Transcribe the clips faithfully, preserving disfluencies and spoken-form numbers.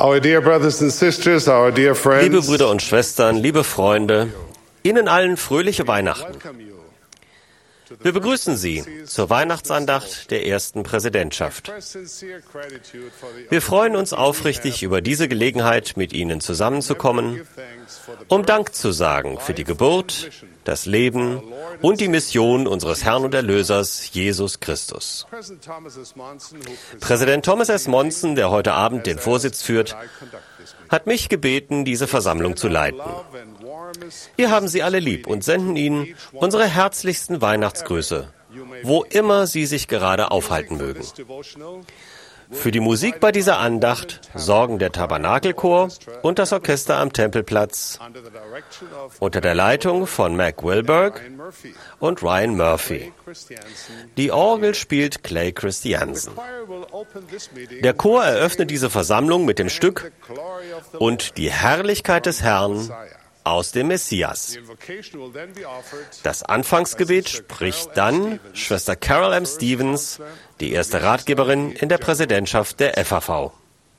Our dear brothers and sisters, our dear friends, Liebe Brüder und Schwestern, liebe Freunde, Ihnen allen fröhliche Weihnachten. Wir begrüßen Sie zur Weihnachtsandacht der ersten Präsidentschaft. Wir freuen uns aufrichtig über diese Gelegenheit, mit Ihnen zusammenzukommen, um Dank zu sagen für die Geburt, das Leben und die Mission unseres Herrn und Erlösers, Jesus Christus. Präsident Thomas S. Monson, der heute Abend den Vorsitz führt, hat mich gebeten, diese Versammlung zu leiten. Wir haben Sie alle lieb und senden Ihnen unsere herzlichsten Weihnachtsgrüße, wo immer Sie sich gerade aufhalten mögen. Für die Musik bei dieser Andacht sorgen der Tabernakelchor und das Orchester am Tempelplatz unter der Leitung von Mac Wilberg und Ryan Murphy. Die Orgel spielt Clay Christiansen. Der Chor eröffnet diese Versammlung mit dem Stück "Und die Herrlichkeit des Herrn" aus dem Messias. Das Anfangsgebet spricht dann Schwester Carol M. Stevens, die erste Ratgeberin in der Präsidentschaft der F A V.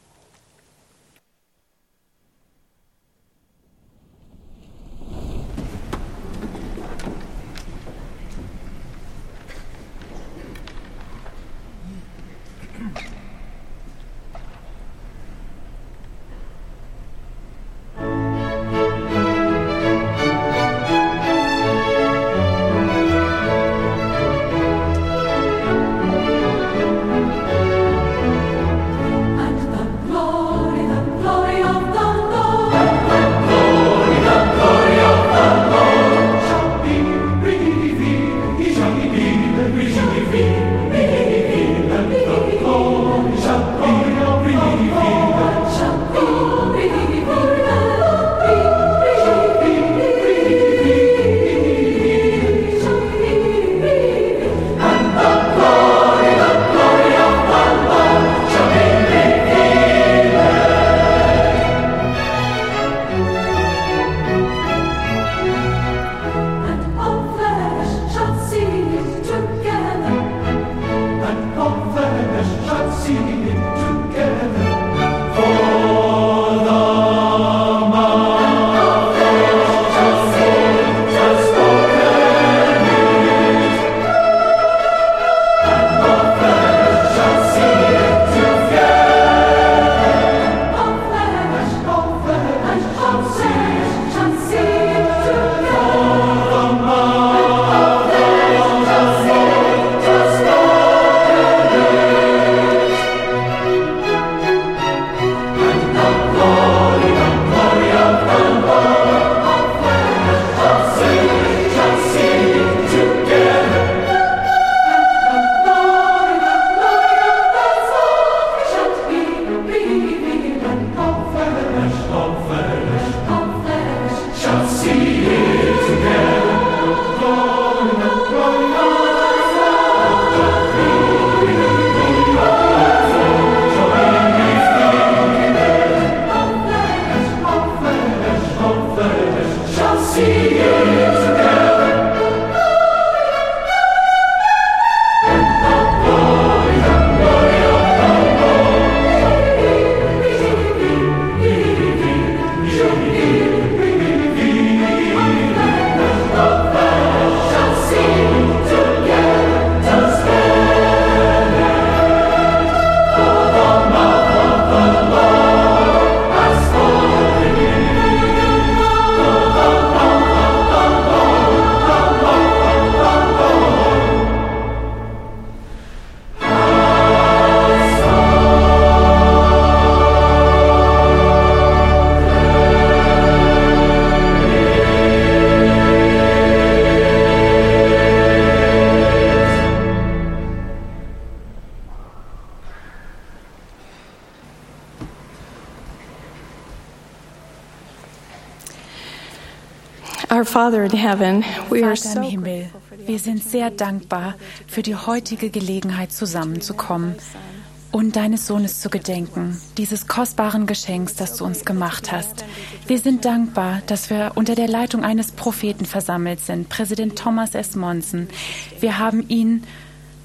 Vater im Himmel, wir sind sehr dankbar für die heutige Gelegenheit, zusammenzukommen und deines Sohnes zu gedenken, dieses kostbaren Geschenks, das du uns gemacht hast. Wir sind dankbar, dass wir unter der Leitung eines Propheten versammelt sind, Präsident Thomas S. Monson. Wir haben ihn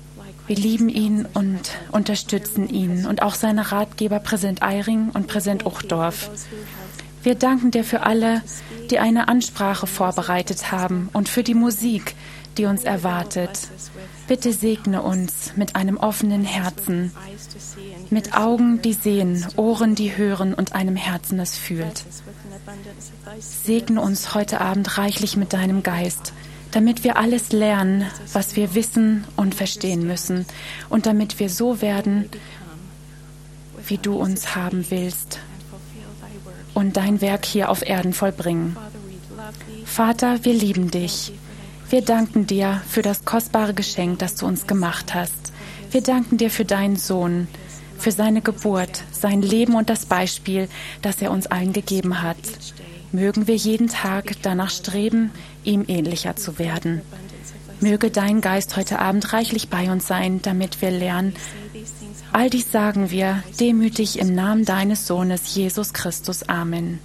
Wir lieben ihn und unterstützen ihn und auch seine Ratgeber Präsident Eyring und Präsident Uchtdorf. Wir danken dir für alle, die eine Ansprache vorbereitet haben und für die Musik, die uns erwartet. Bitte segne uns mit einem offenen Herzen, mit Augen, die sehen, Ohren, die hören und einem Herzen, das fühlt. Segne uns heute Abend reichlich mit deinem Geist, damit wir alles lernen, was wir wissen und verstehen müssen und damit wir so werden, wie du uns haben willst und dein Werk hier auf Erden vollbringen. Vater, wir lieben dich. Wir danken dir für das kostbare Geschenk, das du uns gemacht hast. Wir danken dir für deinen Sohn, für seine Geburt, sein Leben und das Beispiel, das er uns allen gegeben hat. Mögen wir jeden Tag danach streben, ihm ähnlicher zu werden. Möge dein Geist heute Abend reichlich bei uns sein, damit wir lernen. All dies sagen wir demütig im Namen deines Sohnes, Jesus Christus. Amen.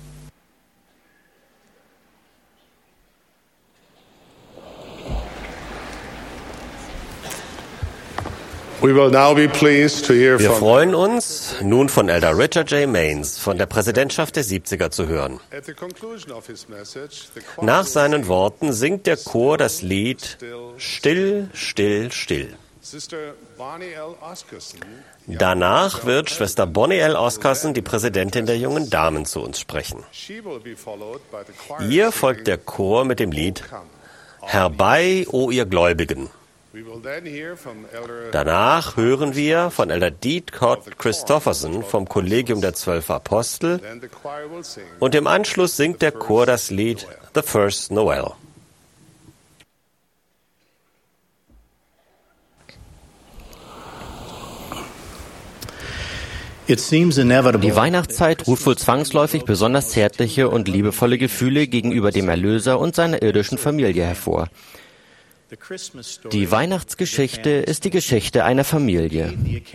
We will now be pleased to hear Wir from freuen uns, nun von Elder Richard J. Maines von der Präsidentschaft der siebziger zu hören. At the conclusion of his message, the choir Nach will seinen sing Worten singt der Chor das Lied Still, still, still. Sister Bonnie L. Oscarson. Danach wird Schwester Bonnie L. Oscarson, die Präsidentin der jungen Damen, zu uns sprechen. She will be followed by the choir Ihr singing folgt der Chor mit dem Lied Come. Herbei, o ihr Gläubigen. We will then hear from Elder Danach hören wir von Elder Deedcott Christofferson vom Kollegium der Zwölf Apostel Then the choir will sing und im Anschluss singt der Chor das Lied The First Noel. Die Weihnachtszeit ruft wohl zwangsläufig besonders zärtliche und liebevolle Gefühle gegenüber dem Erlöser und seiner irdischen Familie hervor. Die Weihnachtsgeschichte ist die Geschichte einer Familie.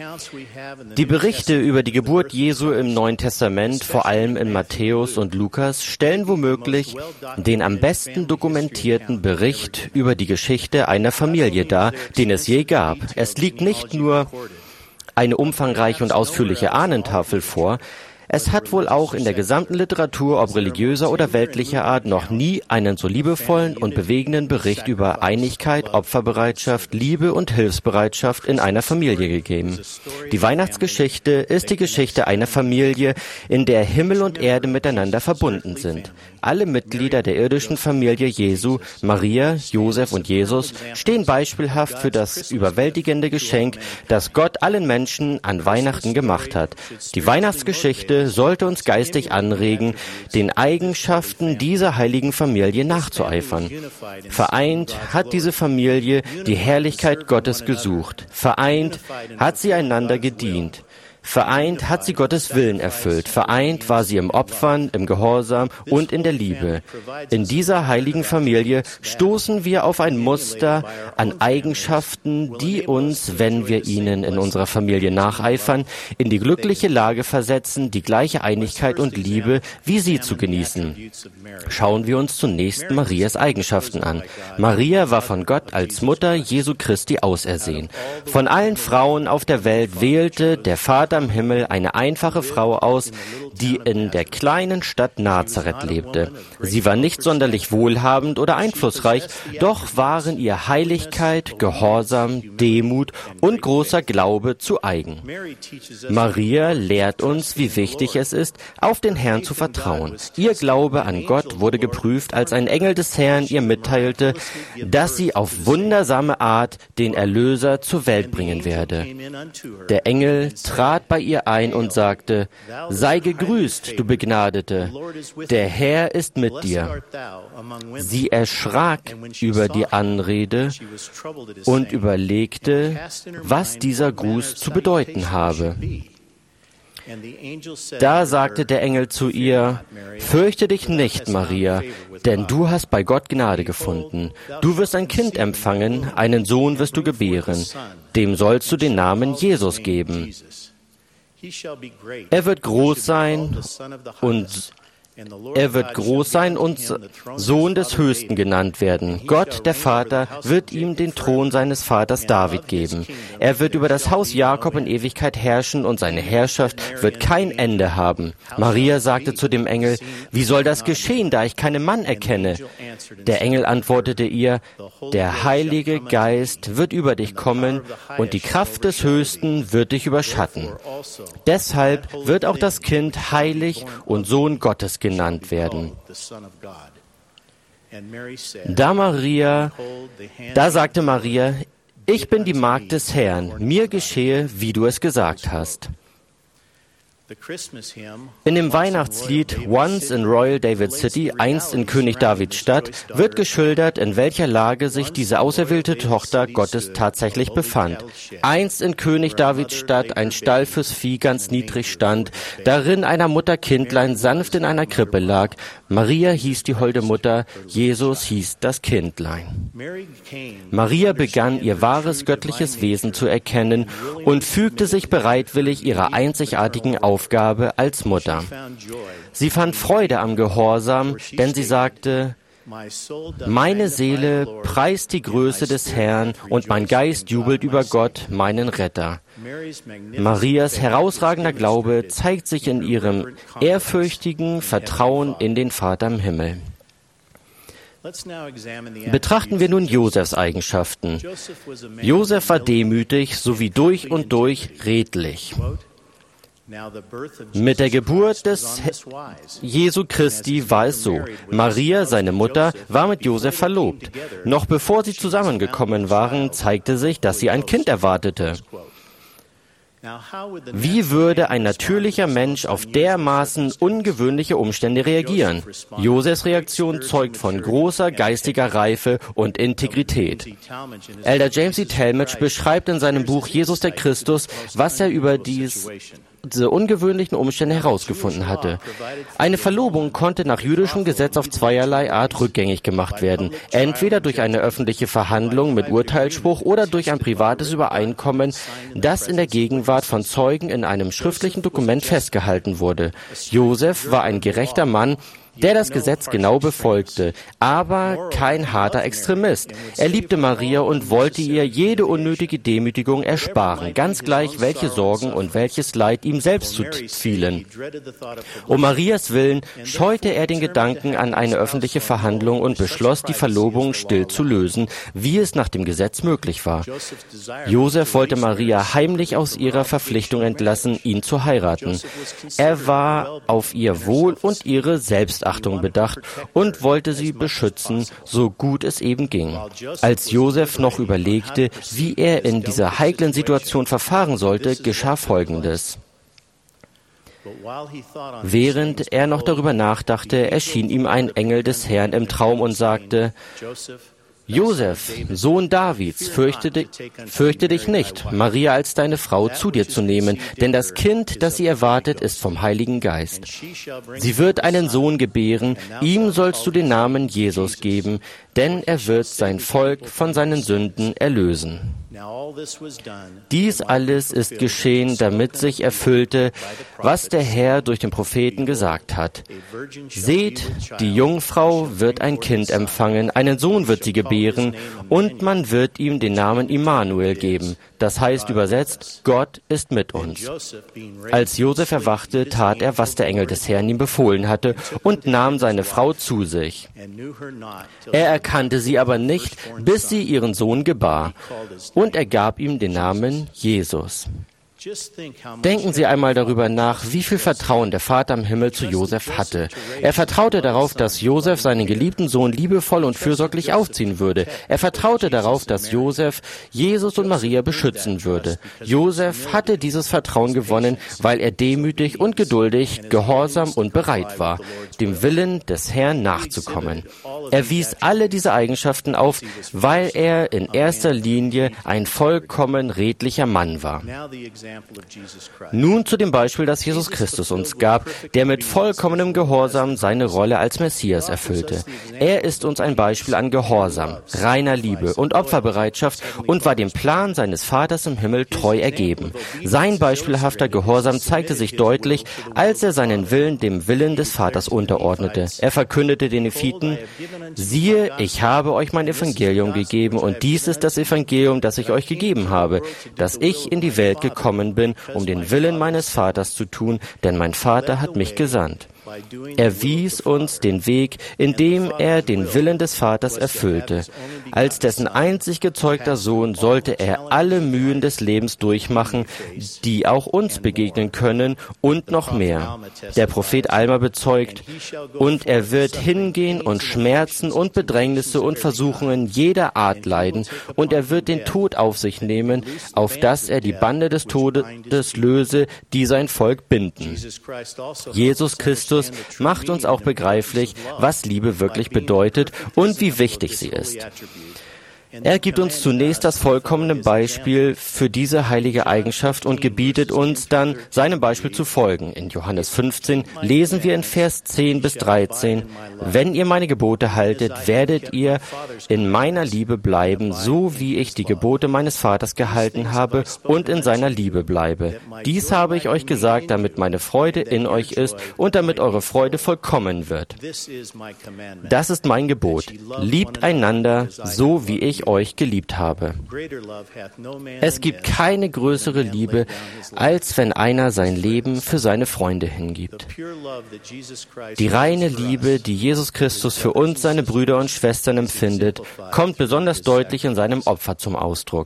Die Berichte über die Geburt Jesu im Neuen Testament, vor allem in Matthäus und Lukas, stellen womöglich den am besten dokumentierten Bericht über die Geschichte einer Familie dar, den es je gab. Es liegt nicht nur eine umfangreiche und ausführliche Ahnentafel vor. Es hat wohl auch in der gesamten Literatur, ob religiöser oder weltlicher Art, noch nie einen so liebevollen und bewegenden Bericht über Einigkeit, Opferbereitschaft, Liebe und Hilfsbereitschaft in einer Familie gegeben. Die Weihnachtsgeschichte ist die Geschichte einer Familie, in der Himmel und Erde miteinander verbunden sind. Alle Mitglieder der irdischen Familie Jesu, Maria, Josef und Jesus, stehen beispielhaft für das überwältigende Geschenk, das Gott allen Menschen an Weihnachten gemacht hat. Die Weihnachtsgeschichte sollte uns geistig anregen, den Eigenschaften dieser heiligen Familie nachzueifern. Vereint hat diese Familie die Herrlichkeit Gottes gesucht. Vereint hat sie einander gedient. Vereint hat sie Gottes Willen erfüllt. Vereint war sie im Opfern, im Gehorsam und in der Liebe. In dieser heiligen Familie stoßen wir auf ein Muster an Eigenschaften, die uns, wenn wir ihnen in unserer Familie nacheifern, in die glückliche Lage versetzen, die gleiche Einigkeit und Liebe wie sie zu genießen. Schauen wir uns zunächst Marias Eigenschaften an. Maria war von Gott als Mutter Jesu Christi ausersehen. Von allen Frauen auf der Welt wählte der Vater am Himmel eine einfache Frau aus, die in der kleinen Stadt Nazareth lebte. Sie war nicht sonderlich wohlhabend oder einflussreich, doch waren ihr Heiligkeit, Gehorsam, Demut und großer Glaube zu eigen. Maria lehrt uns, wie wichtig es ist, auf den Herrn zu vertrauen. Ihr Glaube an Gott wurde geprüft, als ein Engel des Herrn ihr mitteilte, dass sie auf wundersame Art den Erlöser zur Welt bringen werde. Der Engel trat bei ihr ein und sagte: Sei gegrüßt, du Begnadete, der Herr ist mit dir. Sie erschrak über die Anrede und überlegte, was dieser Gruß zu bedeuten habe. Da sagte der Engel zu ihr: Fürchte dich nicht, Maria, denn du hast bei Gott Gnade gefunden. Du wirst ein Kind empfangen, einen Sohn wirst du gebären. Dem sollst du den Namen Jesus geben. Er wird groß sein und Er wird groß sein und Sohn des Höchsten genannt werden. Gott, der Vater, wird ihm den Thron seines Vaters David geben. Er wird über das Haus Jakob in Ewigkeit herrschen und seine Herrschaft wird kein Ende haben. Maria sagte zu dem Engel, wie soll das geschehen, da ich keinen Mann erkenne? Der Engel antwortete ihr, der Heilige Geist wird über dich kommen und die Kraft des Höchsten wird dich überschatten. Deshalb wird auch das Kind heilig und Sohn Gottes genannt werden. Da Maria, da sagte Maria, ich bin die Magd des Herrn, mir geschehe, wie du es gesagt hast. In dem Weihnachtslied Once in Royal David City, einst in König Davids Stadt, wird geschildert, in welcher Lage sich diese auserwählte Tochter Gottes tatsächlich befand. Einst in König Davids Stadt ein Stall fürs Vieh ganz niedrig stand, darin einer Mutter Kindlein sanft in einer Krippe lag. Maria hieß die holde Mutter, Jesus hieß das Kindlein. Maria begann, ihr wahres göttliches Wesen zu erkennen und fügte sich bereitwillig ihrer einzigartigen Aufgabe als Mutter. Sie fand Freude am Gehorsam, denn sie sagte, meine Seele preist die Größe des Herrn und mein Geist jubelt über Gott, meinen Retter. Marias herausragender Glaube zeigt sich in ihrem ehrfürchtigen Vertrauen in den Vater im Himmel. Betrachten wir nun Josefs Eigenschaften. Josef war demütig sowie durch und durch redlich. Mit der Geburt des Jesu Christi war es so. Maria, seine Mutter, war mit Josef verlobt. Noch bevor sie zusammengekommen waren, zeigte sich, dass sie ein Kind erwartete. Wie würde ein natürlicher Mensch auf dermaßen ungewöhnliche Umstände reagieren? Josefs Reaktion zeugt von großer geistiger Reife und Integrität. Elder James E. Talmage beschreibt in seinem Buch Jesus der Christus, was er über dies diese ungewöhnlichen Umstände herausgefunden hatte. Eine Verlobung konnte nach jüdischem Gesetz auf zweierlei Art rückgängig gemacht werden. Entweder durch eine öffentliche Verhandlung mit Urteilsspruch oder durch ein privates Übereinkommen, das in der Gegenwart von Zeugen in einem schriftlichen Dokument festgehalten wurde. Josef war ein gerechter Mann, der das Gesetz genau befolgte, aber kein harter Extremist. Er liebte Maria und wollte ihr jede unnötige Demütigung ersparen, ganz gleich, welche Sorgen und welches Leid ihm selbst zufielen. Um Marias Willen scheute er den Gedanken an eine öffentliche Verhandlung und beschloss, die Verlobung still zu lösen, wie es nach dem Gesetz möglich war. Josef wollte Maria heimlich aus ihrer Verpflichtung entlassen, ihn zu heiraten. Er war auf ihr Wohl und ihre Selbstachtung bedacht und wollte sie beschützen, so gut es eben ging. Als Josef noch überlegte, wie er in dieser heiklen Situation verfahren sollte, geschah Folgendes. Während er noch darüber nachdachte, erschien ihm ein Engel des Herrn im Traum und sagte, Josef, Sohn Davids, fürchte, di- fürchte dich nicht, Maria als deine Frau zu dir zu nehmen, denn das Kind, das sie erwartet, ist vom Heiligen Geist. Sie wird einen Sohn gebären, ihm sollst du den Namen Jesus geben, denn er wird sein Volk von seinen Sünden erlösen. Dies alles ist geschehen, damit sich erfüllte, was der Herr durch den Propheten gesagt hat. Seht, die Jungfrau wird ein Kind empfangen, einen Sohn wird sie gebären, und man wird ihm den Namen Immanuel geben. Das heißt übersetzt, Gott ist mit uns. Als Josef erwachte, tat er, was der Engel des Herrn ihm befohlen hatte, und nahm seine Frau zu sich. Er erkannte sie aber nicht, bis sie ihren Sohn gebar, und er gab ihm den Namen Jesus. Denken Sie einmal darüber nach, wie viel Vertrauen der Vater im Himmel zu Josef hatte. Er vertraute darauf, dass Josef seinen geliebten Sohn liebevoll und fürsorglich aufziehen würde. Er vertraute darauf, dass Josef Jesus und Maria beschützen würde. Josef hatte dieses Vertrauen gewonnen, weil er demütig und geduldig, gehorsam und bereit war, dem Willen des Herrn nachzukommen. Er wies alle diese Eigenschaften auf, weil er in erster Linie ein vollkommen redlicher Mann war. Nun zu dem Beispiel, das Jesus Christus uns gab, der mit vollkommenem Gehorsam seine Rolle als Messias erfüllte. Er ist uns ein Beispiel an Gehorsam, reiner Liebe und Opferbereitschaft und war dem Plan seines Vaters im Himmel treu ergeben. Sein beispielhafter Gehorsam zeigte sich deutlich, als er seinen Willen dem Willen des Vaters unterordnete. Er verkündete den Nephiten: Siehe, ich habe euch mein Evangelium gegeben, und dies ist das Evangelium, das ich euch gegeben habe, dass ich in die Welt gekommen bin, um den Willen meines Vaters zu tun, denn mein Vater hat mich gesandt. Er wies uns den Weg, indem er den Willen des Vaters erfüllte. Als dessen einzig gezeugter Sohn sollte er alle Mühen des Lebens durchmachen, die auch uns begegnen können, und noch mehr. Der Prophet Alma bezeugt: Und er wird hingehen und Schmerzen und Bedrängnisse und Versuchungen jeder Art leiden, und er wird den Tod auf sich nehmen, auf dass er die Bande des Todes löse, die sein Volk binden. Jesus Christus macht uns auch begreiflich, was Liebe wirklich bedeutet und wie wichtig sie ist. Er gibt uns zunächst das vollkommene Beispiel für diese heilige Eigenschaft und gebietet uns dann, seinem Beispiel zu folgen. In Johannes fünfzehn lesen wir in Vers zehn bis dreizehn: Wenn ihr meine Gebote haltet, werdet ihr in meiner Liebe bleiben, so wie ich die Gebote meines Vaters gehalten habe und in seiner Liebe bleibe. Dies habe ich euch gesagt, damit meine Freude in euch ist und damit eure Freude vollkommen wird. Das ist mein Gebot. Liebt einander, so wie ich euch geliebt habe. Es gibt keine größere Liebe, als wenn einer sein Leben für seine Freunde hingibt. Die reine Liebe, die Jesus Christus für uns, seine Brüder und Schwestern, empfindet, kommt besonders deutlich in seinem Opfer zum Ausdruck.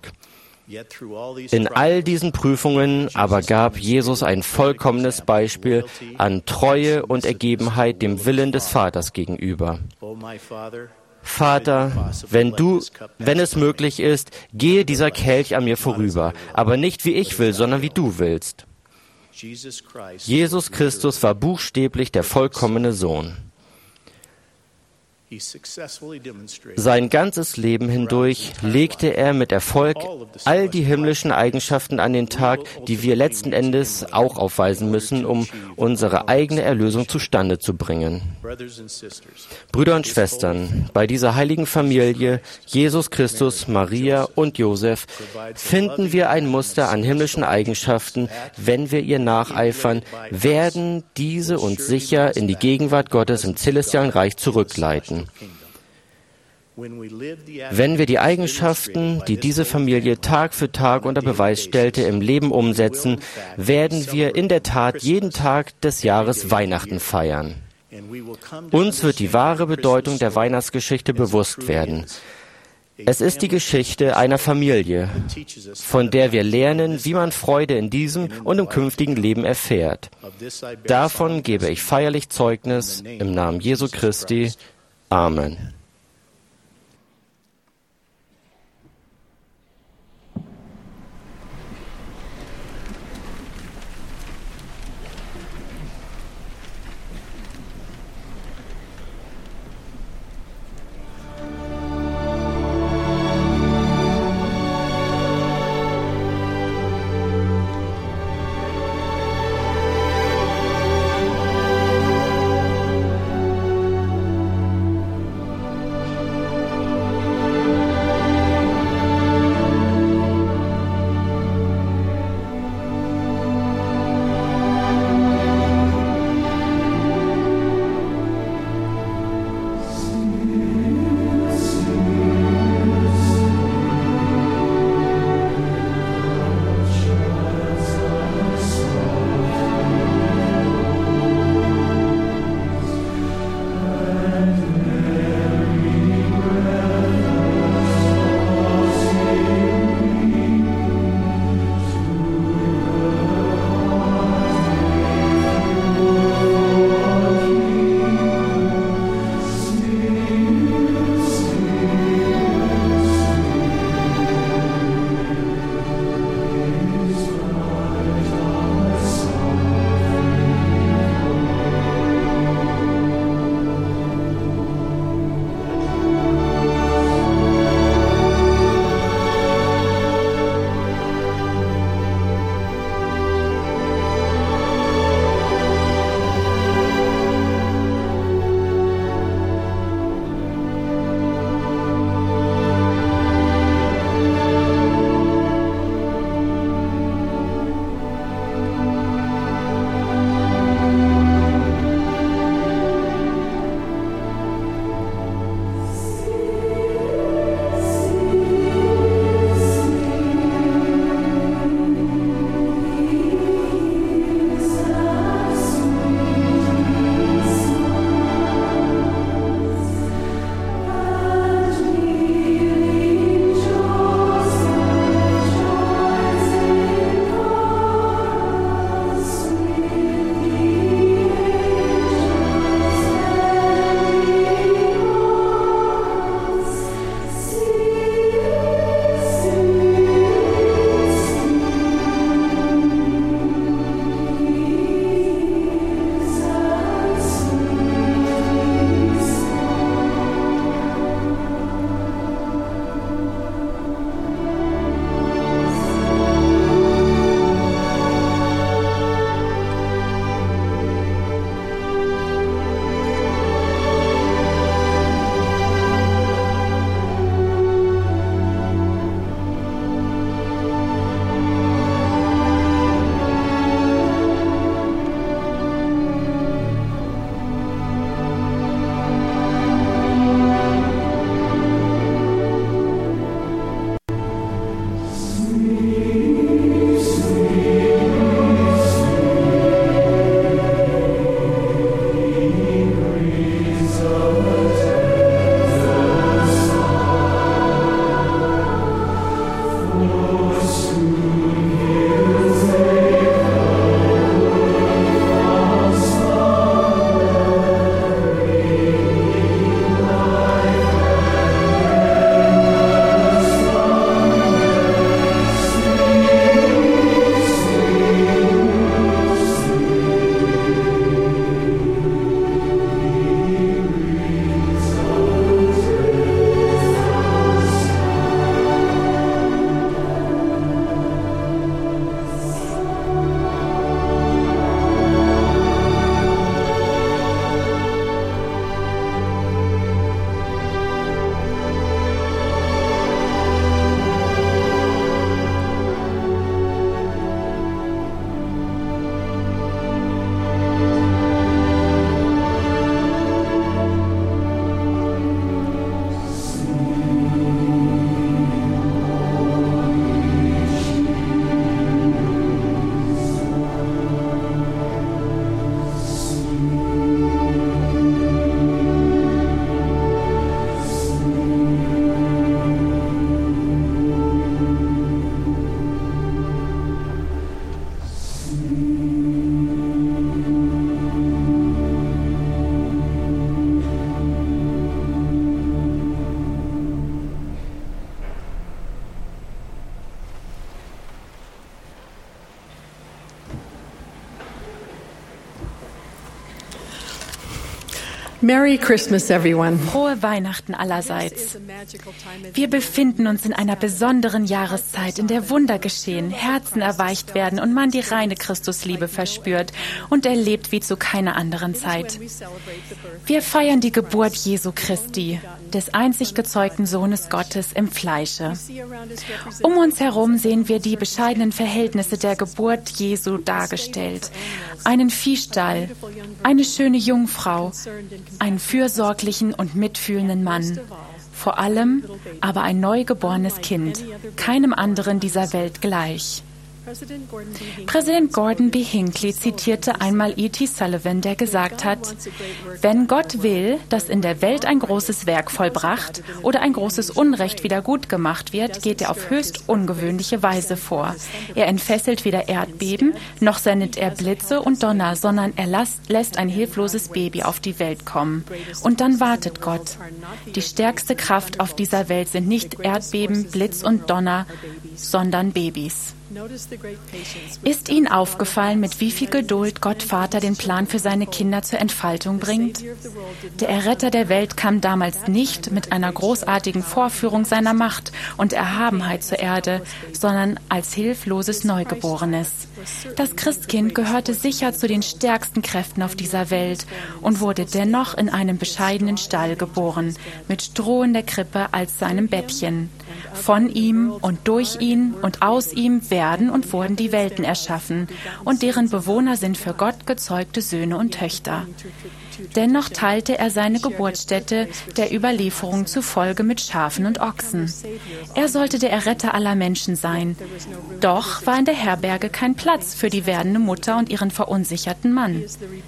In all diesen Prüfungen aber gab Jesus ein vollkommenes Beispiel an Treue und Ergebenheit dem Willen des Vaters gegenüber. Vater, wenn du, wenn es möglich ist, gehe dieser Kelch an mir vorüber, aber nicht wie ich will, sondern wie du willst. Jesus Christus war buchstäblich der vollkommene Sohn. Sein ganzes Leben hindurch legte er mit Erfolg all die himmlischen Eigenschaften an den Tag, die wir letzten Endes auch aufweisen müssen, um unsere eigene Erlösung zustande zu bringen. Brüder und Schwestern, bei dieser heiligen Familie, Jesus Christus, Maria und Josef, finden wir ein Muster an himmlischen Eigenschaften. Wenn wir ihr nacheifern, werden diese uns sicher in die Gegenwart Gottes im celestialen Reich zurückleiten. Wenn wir die Eigenschaften, die diese Familie Tag für Tag unter Beweis stellte, im Leben umsetzen, werden wir in der Tat jeden Tag des Jahres Weihnachten feiern. Uns wird die wahre Bedeutung der Weihnachtsgeschichte bewusst werden. Es ist die Geschichte einer Familie, von der wir lernen, wie man Freude in diesem und im künftigen Leben erfährt. Davon gebe ich feierlich Zeugnis im Namen Jesu Christi. Amen. Merry Christmas, everyone. Frohe Weihnachten allerseits. Wir befinden uns in einer besonderen Jahreszeit, in der Wunder geschehen, Herzen erweicht werden und man die reine Christusliebe verspürt und erlebt wie zu keiner anderen Zeit. Wir feiern die Geburt Jesu Christi, des einzig gezeugten Sohnes Gottes im Fleische. Um uns herum sehen wir die bescheidenen Verhältnisse der Geburt Jesu dargestellt. Einen Viehstall, eine schöne Jungfrau, einen fürsorglichen und mitfühlenden Mann. Vor allem aber ein neugeborenes Kind, keinem anderen dieser Welt gleich. Präsident Gordon B. Hinckley zitierte einmal E T Sullivan, der gesagt hat, wenn Gott will, dass in der Welt ein großes Werk vollbracht oder ein großes Unrecht wieder gut gemacht wird, geht er auf höchst ungewöhnliche Weise vor. Er entfesselt weder Erdbeben, noch sendet er Blitze und Donner, sondern er lässt, lässt ein hilfloses Baby auf die Welt kommen. Und dann wartet Gott. Die stärkste Kraft auf dieser Welt sind nicht Erdbeben, Blitz und Donner, sondern Babys. Ist Ihnen aufgefallen, mit wie viel Geduld Gott Vater den Plan für seine Kinder zur Entfaltung bringt? Der Erretter der Welt kam damals nicht mit einer großartigen Vorführung seiner Macht und Erhabenheit zur Erde, sondern als hilfloses Neugeborenes. Das Christkind gehörte sicher zu den stärksten Kräften auf dieser Welt und wurde dennoch in einem bescheidenen Stall geboren, mit Stroh in der Krippe als seinem Bettchen. Von ihm und durch ihn und aus ihm werden und wurden die Welten erschaffen, und deren Bewohner sind für Gott gezeugte Söhne und Töchter. Dennoch teilte er seine Geburtsstätte der Überlieferung zufolge mit Schafen und Ochsen. Er sollte der Erretter aller Menschen sein. Doch war in der Herberge kein Platz für die werdende Mutter und ihren verunsicherten Mann.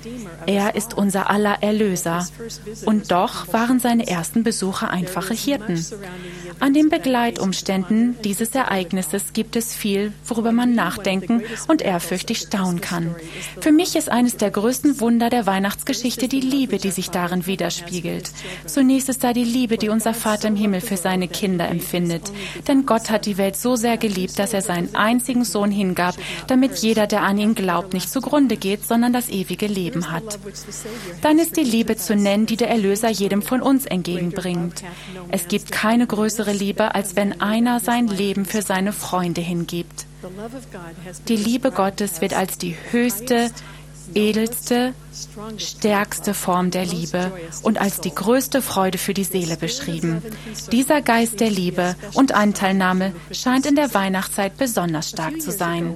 Er ist unser aller Erlöser. Und doch waren seine ersten Besucher einfache Hirten. An den Begleitumständen dieses Ereignisses gibt es viel, worüber man nachdenken und ehrfürchtig staunen kann. Für mich ist eines der größten Wunder der Weihnachtsgeschichte die Liebe, die sich darin widerspiegelt. Zunächst ist da die Liebe, die unser Vater im Himmel für seine Kinder empfindet. Denn Gott hat die Welt so sehr geliebt, dass er seinen einzigen Sohn hingab, damit jeder, der an ihn glaubt, nicht zugrunde geht, sondern das ewige Leben hat. Dann ist die Liebe zu nennen, die der Erlöser jedem von uns entgegenbringt. Es gibt keine größere Liebe, als wenn einer sein Leben für seine Freunde hingibt. Die Liebe Gottes wird als die höchste, edelste, stärkste Form der Liebe und als die größte Freude für die Seele beschrieben. Dieser Geist der Liebe und Anteilnahme scheint in der Weihnachtszeit besonders stark zu sein.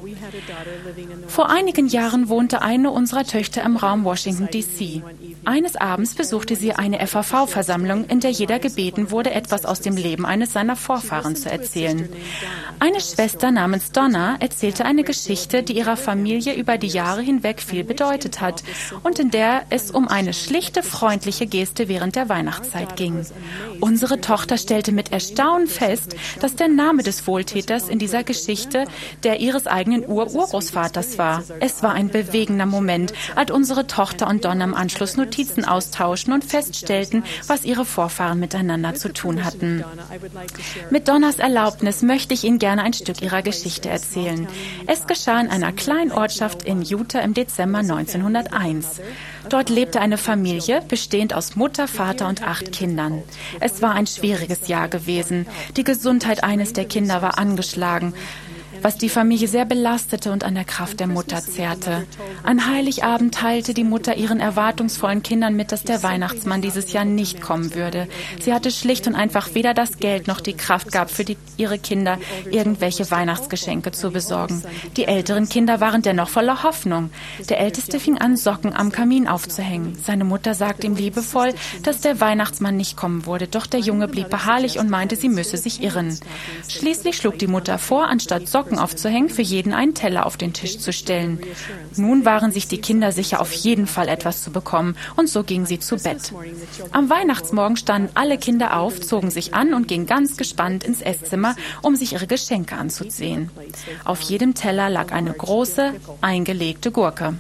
Vor einigen Jahren wohnte eine unserer Töchter im Raum Washington D C Eines Abends besuchte sie eine F A V-Versammlung, in der jeder gebeten wurde, etwas aus dem Leben eines seiner Vorfahren zu erzählen. Eine Schwester namens Donna erzählte eine Geschichte, die ihrer Familie über die Jahre hinweg viel bedeutet hat und in der es um eine schlichte, freundliche Geste während der Weihnachtszeit ging. Unsere Tochter stellte mit Erstaunen fest, dass der Name des Wohltäters in dieser Geschichte der ihres eigenen Ur-Urgroßvaters war. Es war ein bewegender Moment, als unsere Tochter und Donna im Anschluss Notizen austauschen und feststellten, was ihre Vorfahren miteinander zu tun hatten. Mit Donnas Erlaubnis möchte ich Ihnen gerne ein Stück ihrer Geschichte erzählen. Es geschah in einer kleinen Ortschaft in Utah im Dezember neunzehnhunderteins. Dort lebte eine Familie, bestehend aus Mutter, Vater und acht Kindern. Es war ein schwieriges Jahr gewesen. Die Gesundheit eines der Kinder war angeschlagen, was die Familie sehr belastete und an der Kraft der Mutter zehrte. An Heiligabend teilte die Mutter ihren erwartungsvollen Kindern mit, dass der Weihnachtsmann dieses Jahr nicht kommen würde. Sie hatte schlicht und einfach weder das Geld noch die Kraft gehabt, für die, ihre Kinder irgendwelche Weihnachtsgeschenke zu besorgen. Die älteren Kinder waren dennoch voller Hoffnung. Der Älteste fing an, Socken am Kamin aufzuhängen. Seine Mutter sagte ihm liebevoll, dass der Weihnachtsmann nicht kommen würde, doch der Junge blieb beharrlich und meinte, sie müsse sich irren. Schließlich schlug die Mutter vor, anstatt Socken aufzuhängen, für jeden einen Teller auf den Tisch zu stellen. Nun waren sich die Kinder sicher, auf jeden Fall etwas zu bekommen, und so gingen sie zu Bett. Am Weihnachtsmorgen standen alle Kinder auf, zogen sich an und gingen ganz gespannt ins Esszimmer, um sich ihre Geschenke anzusehen. Auf jedem Teller lag eine große, eingelegte Gurke.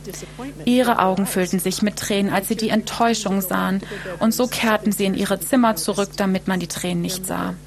Ihre Augen füllten sich mit Tränen, als sie die Enttäuschung sahen, und so kehrten sie in ihre Zimmer zurück, damit man die Tränen nicht sah.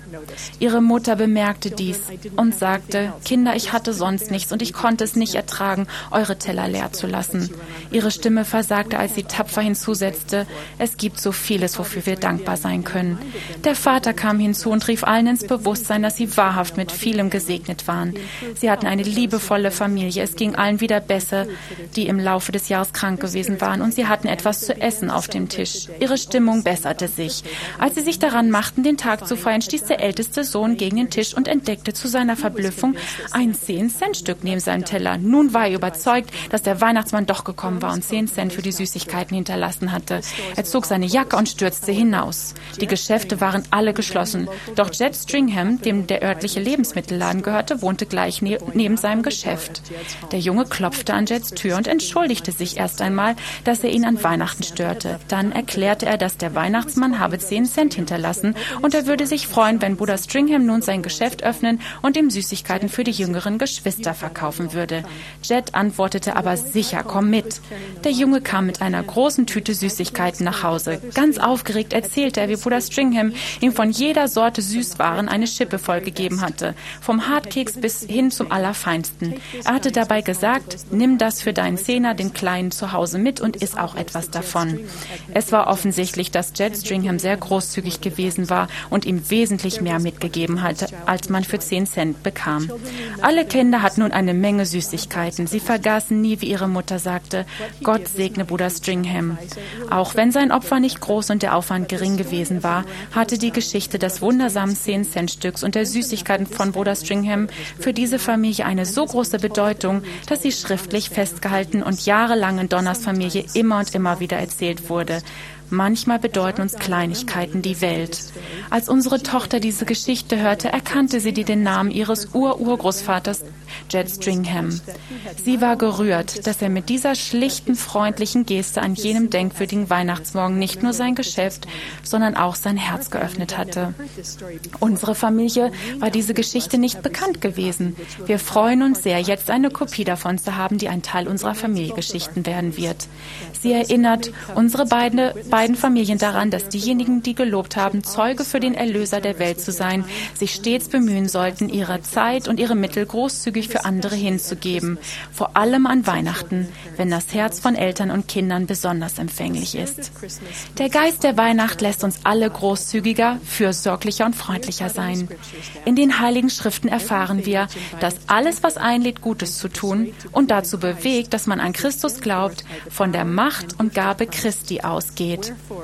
Ihre Mutter bemerkte dies und sagte, Kinder, ich hatte sonst nichts und ich konnte es nicht ertragen, eure Teller leer zu lassen. Ihre Stimme versagte, als sie tapfer hinzusetzte, es gibt so vieles, wofür wir dankbar sein können. Der Vater kam hinzu und rief allen ins Bewusstsein, dass sie wahrhaft mit vielem gesegnet waren. Sie hatten eine liebevolle Familie, es ging allen wieder besser, die im Laufe des Jahres krank gewesen waren, und sie hatten etwas zu essen auf dem Tisch. Ihre Stimmung besserte sich. Als sie sich daran machten, den Tag zu feiern, stieß der älteste Sohn gegen den Tisch und entdeckte zu seiner Verblüffung ein zehn-Cent-Stück neben seinem Teller. Nun war er überzeugt, dass der Weihnachtsmann doch gekommen war und zehn Cent für die Süßigkeiten hinterlassen hatte. Er zog seine Jacke und stürzte hinaus. Die Geschäfte waren alle geschlossen. Doch Jed Stringham, dem der örtliche Lebensmittelladen gehörte, wohnte gleich ne- neben seinem Geschäft. Der Junge klopfte an Jeds Tür und entschuldigte sich erst einmal, dass er ihn an Weihnachten störte. Dann erklärte er, dass der Weihnachtsmann habe zehn Cent hinterlassen und er würde sich freuen, wenn Bruder Stringham nun sein Geschäft öffnen und ihm Süßigkeiten für die jüngeren Geschwister verkaufen würde. Jed antwortete aber sicher, komm mit. Der Junge kam mit einer großen Tüte Süßigkeiten nach Hause. Ganz aufgeregt erzählte er, wie Bruder Stringham ihm von jeder Sorte Süßwaren eine Schippe vollgegeben hatte, vom Hartkeks bis hin zum Allerfeinsten. Er hatte dabei gesagt, nimm das für deinen Zehner, den Kleinen, zu Hause mit und iss auch etwas davon. Es war offensichtlich, dass Jed Stringham sehr großzügig gewesen war und ihm wesentlich mehr mitgegeben hatte, als man für zehn Cent bekam. Alle Kinder hatten nun eine Menge Süßigkeiten. Sie vergaßen nie, wie ihre Mutter sagte, Gott segne Bruder Stringham. Auch wenn sein Opfer nicht groß und der Aufwand gering gewesen war, hatte die Geschichte des wundersamen zehn-Cent-Stücks und der Süßigkeiten von Bruder Stringham für diese Familie eine so große Bedeutung, dass sie schriftlich festgehalten und jahrelang in Donners Familie immer und immer wieder erzählt wurde. Manchmal bedeuten uns Kleinigkeiten die Welt. Als unsere Tochter diese Geschichte hörte, erkannte sie den Namen ihres Ur-Urgroßvaters, Jed Stringham. Sie war gerührt, dass er mit dieser schlichten, freundlichen Geste an jenem denkwürdigen Weihnachtsmorgen nicht nur sein Geschäft, sondern auch sein Herz geöffnet hatte. Unsere Familie war diese Geschichte nicht bekannt gewesen. Wir freuen uns sehr, jetzt eine Kopie davon zu haben, die ein Teil unserer Familiengeschichten werden wird. Sie erinnert unsere beiden beiden Familien daran, dass diejenigen, die gelobt haben, Zeuge für den Erlöser der Welt zu sein, sich stets bemühen sollten, ihre Zeit und ihre Mittel großzügig für andere hinzugeben, vor allem an Weihnachten, wenn das Herz von Eltern und Kindern besonders empfänglich ist. Der Geist der Weihnacht lässt uns alle großzügiger, fürsorglicher und freundlicher sein. In den Heiligen Schriften erfahren wir, dass alles, was einlädt, Gutes zu tun und dazu bewegt, dass man an Christus glaubt, von der Macht und Gabe Christi ausgeht.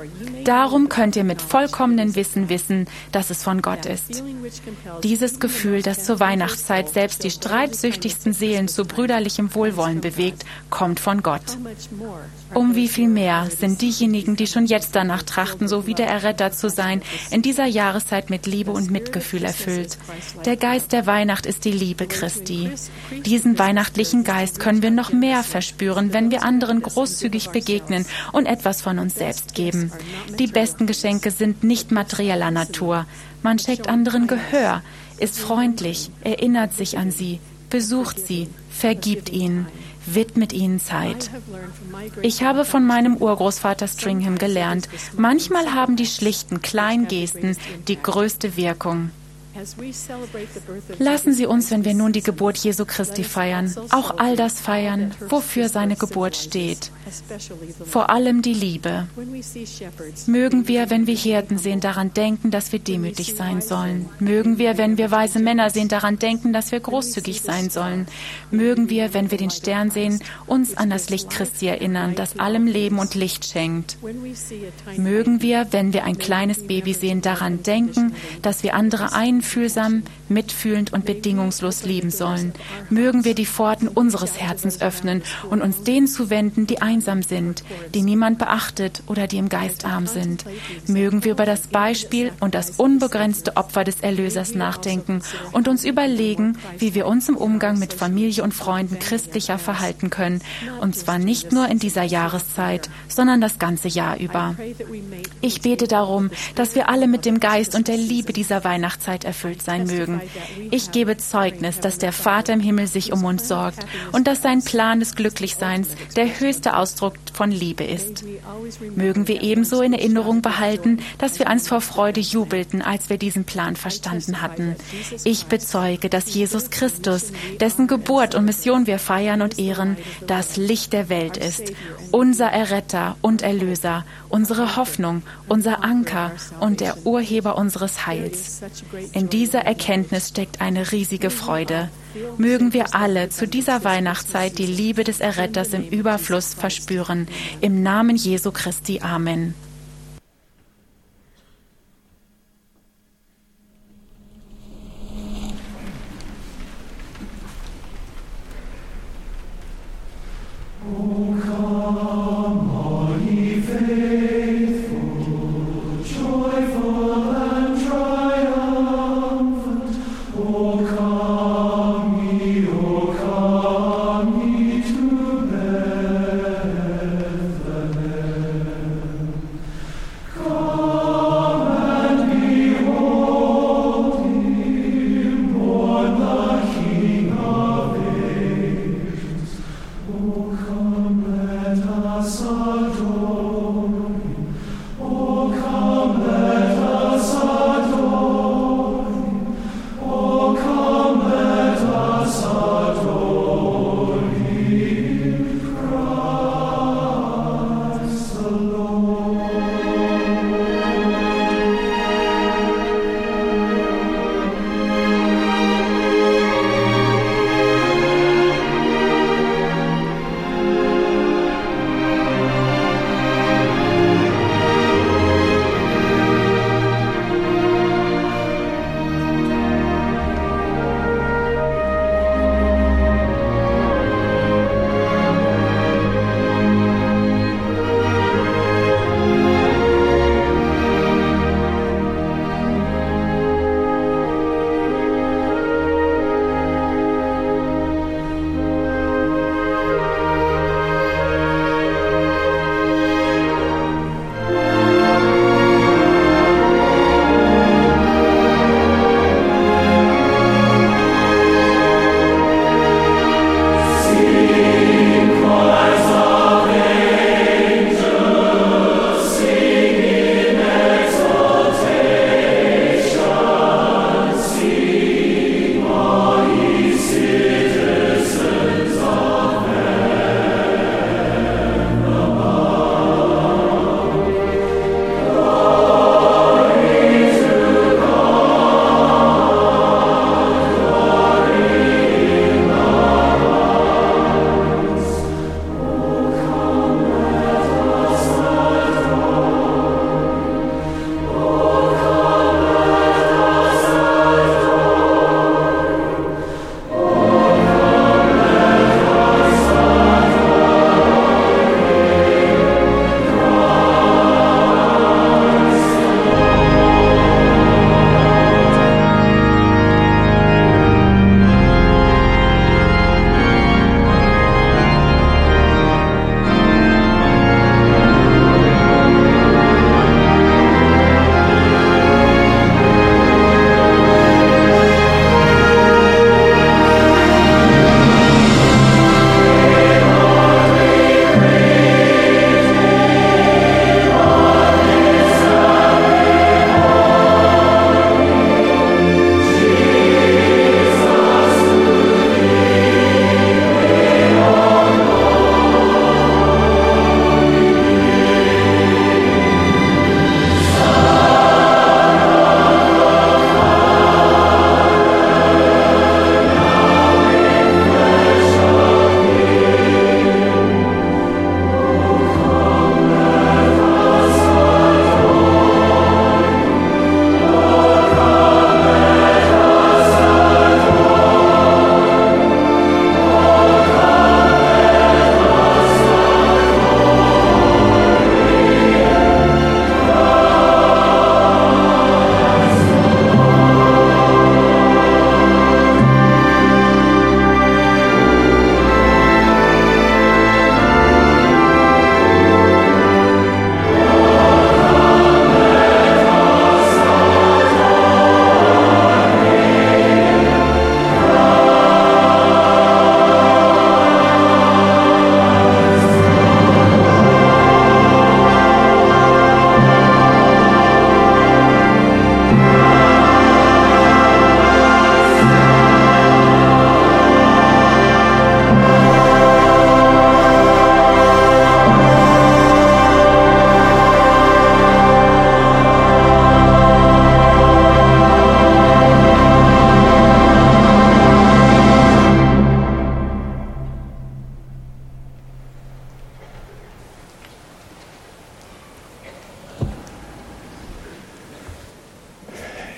Darum könnt ihr mit vollkommenem Wissen wissen, dass es von Gott ist. Dieses Gefühl, das zur Weihnachtszeit selbst die streitsüchtigsten Seelen zu brüderlichem Wohlwollen bewegt, kommt von Gott. Um wie viel mehr sind diejenigen, die schon jetzt danach trachten, so wie der Erretter zu sein, in dieser Jahreszeit mit Liebe und Mitgefühl erfüllt. Der Geist der Weihnacht ist die Liebe Christi. Diesen weihnachtlichen Geist können wir noch mehr verspüren, wenn wir anderen großzügig begegnen und etwas von uns selbst geben. Die besten Geschenke sind nicht materieller Natur. Man schenkt anderen Gehör, ist freundlich, erinnert sich an sie, besucht sie, vergibt ihnen, widmet ihnen Zeit. Ich habe von meinem Urgroßvater Stringham gelernt, manchmal haben die schlichten kleinen Gesten die größte Wirkung. Lassen Sie uns, wenn wir nun die Geburt Jesu Christi feiern, auch all das feiern, wofür seine Geburt steht. Vor allem die Liebe. Mögen wir, wenn wir Hirten sehen, daran denken, dass wir demütig sein sollen. Mögen wir, wenn wir weise Männer sehen, daran denken, dass wir großzügig sein sollen. Mögen wir, wenn wir den Stern sehen, uns an das Licht Christi erinnern, das allem Leben und Licht schenkt. Mögen wir, wenn wir ein kleines Baby sehen, daran denken, dass wir andere einfühlsam, mitfühlend und bedingungslos lieben sollen. Mögen wir die Pforten unseres Herzens öffnen und uns denen zuwenden, die einsam sind, die niemand beachtet oder die im Geist arm sind. Mögen wir über das Beispiel und das unbegrenzte Opfer des Erlösers nachdenken und uns überlegen, wie wir uns im Umgang mit Familie und Freunden christlicher verhalten können, und zwar nicht nur in dieser Jahreszeit, sondern das ganze Jahr über. Ich bete darum, dass wir alle mit dem Geist und der Liebe dieser Weihnachtszeit erfüllt erfüllt sein mögen. Ich gebe Zeugnis, dass der Vater im Himmel sich um uns sorgt und dass sein Plan des Glücklichseins der höchste Ausdruck von Liebe ist. Mögen wir ebenso in Erinnerung behalten, dass wir einst vor Freude jubelten, als wir diesen Plan verstanden hatten. Ich bezeuge, dass Jesus Christus, dessen Geburt und Mission wir feiern und ehren, das Licht der Welt ist, unser Erretter und Erlöser, unsere Hoffnung, unser Anker und der Urheber unseres Heils. In dieser Erkenntnis steckt eine riesige Freude. Mögen wir alle zu dieser Weihnachtszeit die Liebe des Erretters im Überfluss verspüren. Im Namen Jesu Christi. Amen.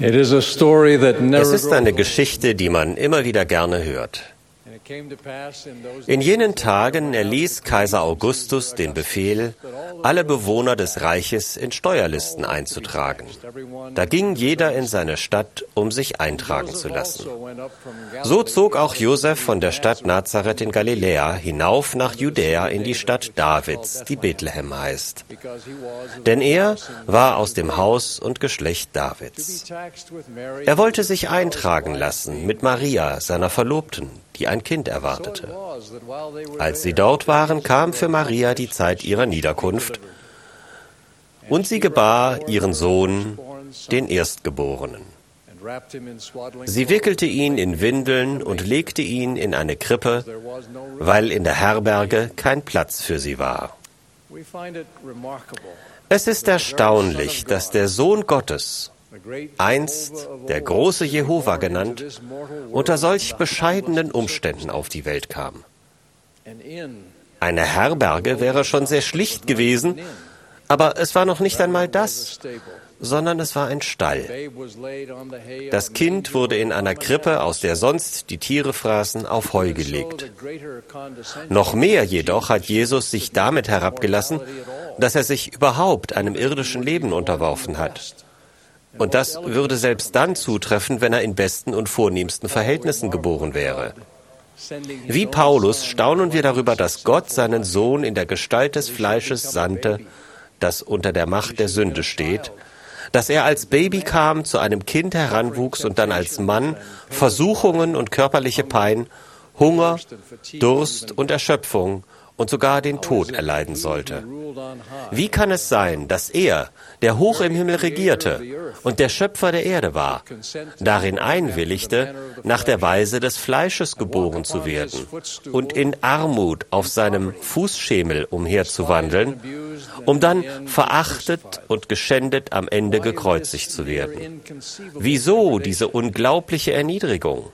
Es ist eine Geschichte, die man immer wieder gerne hört. In jenen Tagen erließ Kaiser Augustus den Befehl, alle Bewohner des Reiches in Steuerlisten einzutragen. Da ging jeder in seine Stadt, um sich eintragen zu lassen. So zog auch Josef von der Stadt Nazareth in Galiläa hinauf nach Judäa in die Stadt Davids, die Bethlehem heißt. Denn er war aus dem Haus und Geschlecht Davids. Er wollte sich eintragen lassen mit Maria, seiner Verlobten, die ein Kind erwartete. Als sie dort waren, kam für Maria die Zeit ihrer Niederkunft und sie gebar ihren Sohn, den Erstgeborenen. Sie wickelte ihn in Windeln und legte ihn in eine Krippe, weil in der Herberge kein Platz für sie war. Es ist erstaunlich, dass der Sohn Gottes, einst der große Jehova genannt, unter solch bescheidenen Umständen auf die Welt kam. Eine Herberge wäre schon sehr schlicht gewesen, aber es war noch nicht einmal das, sondern es war ein Stall. Das Kind wurde in einer Krippe, aus der sonst die Tiere fraßen, auf Heu gelegt. Noch mehr jedoch hat Jesus sich damit herabgelassen, dass er sich überhaupt einem irdischen Leben unterworfen hat. Und das würde selbst dann zutreffen, wenn er in besten und vornehmsten Verhältnissen geboren wäre. Wie Paulus staunen wir darüber, dass Gott seinen Sohn in der Gestalt des Fleisches sandte, das unter der Macht der Sünde steht, dass er als Baby kam, zu einem Kind heranwuchs und dann als Mann Versuchungen und körperliche Pein, Hunger, Durst und Erschöpfung und sogar den Tod erleiden sollte. Wie kann es sein, dass er, der hoch im Himmel regierte und der Schöpfer der Erde war, darin einwilligte, nach der Weise des Fleisches geboren zu werden und in Armut auf seinem Fußschemel umherzuwandeln, um dann verachtet und geschändet am Ende gekreuzigt zu werden? Wieso diese unglaubliche Erniedrigung?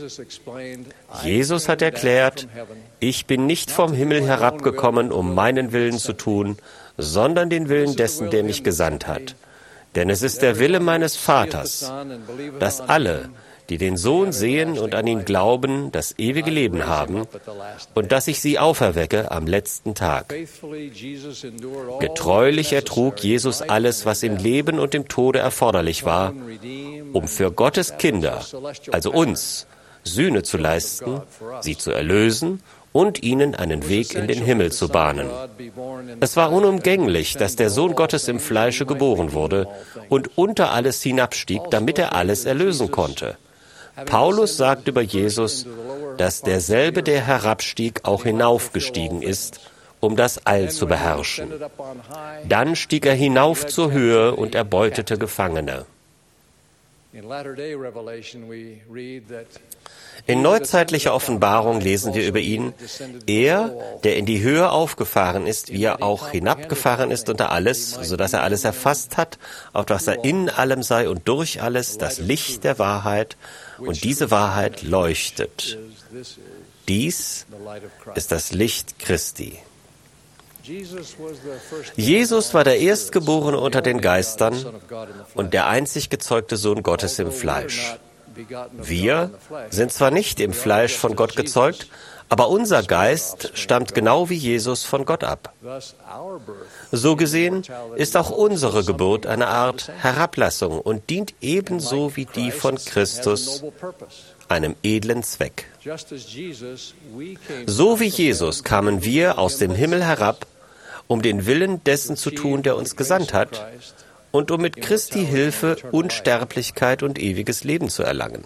Jesus hat erklärt, ich bin nicht vom Himmel herabgekommen, um meinen Willen zu tun, sondern den Willen dessen, der mich gesandt hat. Denn es ist der Wille meines Vaters, dass alle, die den Sohn sehen und an ihn glauben, das ewige Leben haben und dass ich sie auferwecke am letzten Tag. Getreulich ertrug Jesus alles, was im Leben und im Tode erforderlich war, um für Gottes Kinder, also uns, Sühne zu leisten, sie zu erlösen und ihnen einen Weg in den Himmel zu bahnen. Es war unumgänglich, dass der Sohn Gottes im Fleische geboren wurde und unter alles hinabstieg, damit er alles erlösen konnte. Paulus sagt über Jesus, dass derselbe, der herabstieg, auch hinaufgestiegen ist, um das All zu beherrschen. Dann stieg er hinauf zur Höhe und erbeutete Gefangene. In neuzeitlicher Offenbarung lesen wir über ihn, er, der in die Höhe aufgefahren ist, wie er auch hinabgefahren ist unter alles, sodass er alles erfasst hat, auf dass er in allem sei und durch alles das Licht der Wahrheit, und diese Wahrheit leuchtet. Dies ist das Licht Christi. Jesus war der Erstgeborene unter den Geistern und der einzig gezeugte Sohn Gottes im Fleisch. Wir sind zwar nicht im Fleisch von Gott gezeugt, aber unser Geist stammt genau wie Jesus von Gott ab. So gesehen ist auch unsere Geburt eine Art Herablassung und dient ebenso wie die von Christus einem edlen Zweck. So wie Jesus kamen wir aus dem Himmel herab, um den Willen dessen zu tun, der uns gesandt hat, und um mit Christi Hilfe Unsterblichkeit und ewiges Leben zu erlangen.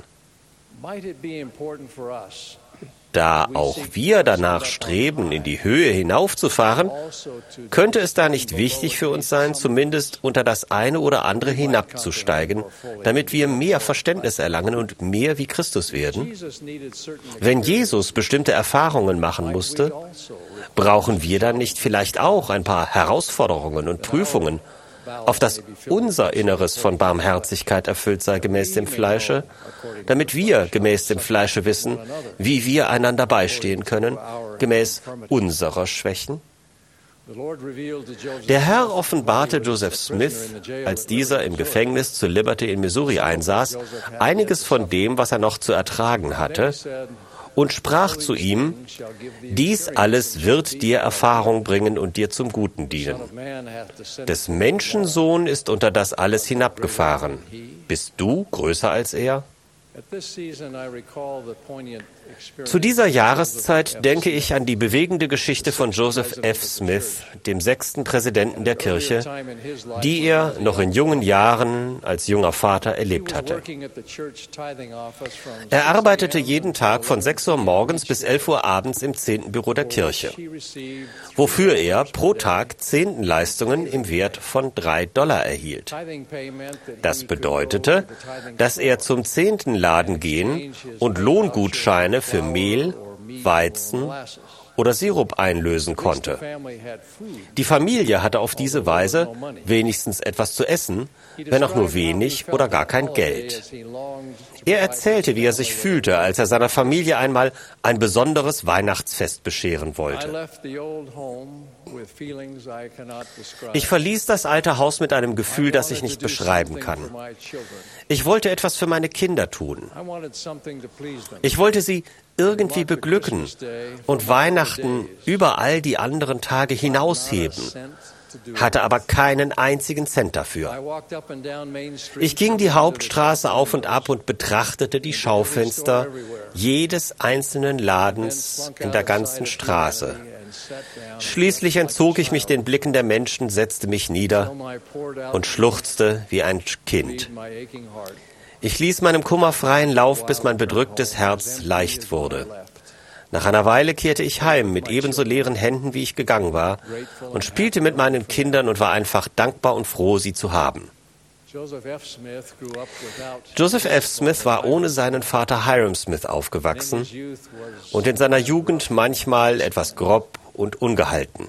Da auch wir danach streben, in die Höhe hinaufzufahren, könnte es da nicht wichtig für uns sein, zumindest unter das eine oder andere hinabzusteigen, damit wir mehr Verständnis erlangen und mehr wie Christus werden? Wenn Jesus bestimmte Erfahrungen machen musste, brauchen wir dann nicht vielleicht auch ein paar Herausforderungen und Prüfungen, auf dass unser Inneres von Barmherzigkeit erfüllt sei gemäß dem Fleische, damit wir gemäß dem Fleische wissen, wie wir einander beistehen können, gemäß unserer Schwächen? Der Herr offenbarte Joseph Smith, als dieser im Gefängnis zu Liberty in Missouri einsaß, einiges von dem, was er noch zu ertragen hatte, und sprach zu ihm: Dies alles wird dir Erfahrung bringen und dir zum Guten dienen. Des Menschensohn ist unter das alles hinabgefahren. Bist du größer als er? Zu dieser Jahreszeit denke ich an die bewegende Geschichte von Joseph F. Smith, dem sechsten Präsidenten der Kirche, die er noch in jungen Jahren als junger Vater erlebt hatte. Er arbeitete jeden Tag von sechs Uhr morgens bis elf Uhr abends im Zehntenbüro der Kirche, wofür er pro Tag Zehntenleistungen im Wert von drei Dollar erhielt. Das bedeutete, dass er zum Zehntenladen gehen und Lohngutscheine für Mehl, Weizen oder Sirup einlösen konnte. Die Familie hatte auf diese Weise wenigstens etwas zu essen, wenn auch nur wenig oder gar kein Geld. Er erzählte, wie er sich fühlte, als er seiner Familie einmal ein besonderes Weihnachtsfest bescheren wollte. Ich verließ das alte Haus mit einem Gefühl, das ich nicht beschreiben kann. Ich wollte etwas für meine Kinder tun. Ich wollte sie irgendwie beglücken und Weihnachten über all die anderen Tage hinausheben, hatte aber keinen einzigen Cent dafür. Ich ging die Hauptstraße auf und ab und betrachtete die Schaufenster jedes einzelnen Ladens in der ganzen Straße. Schließlich entzog ich mich den Blicken der Menschen, setzte mich nieder und schluchzte wie ein Kind. Ich ließ meinem Kummer freien Lauf, bis mein bedrücktes Herz leicht wurde. Nach einer Weile kehrte ich heim mit ebenso leeren Händen, wie ich gegangen war, und spielte mit meinen Kindern und war einfach dankbar und froh, sie zu haben. Joseph F. Smith war ohne seinen Vater Hyrum Smith aufgewachsen und in seiner Jugend manchmal etwas grob und ungehalten.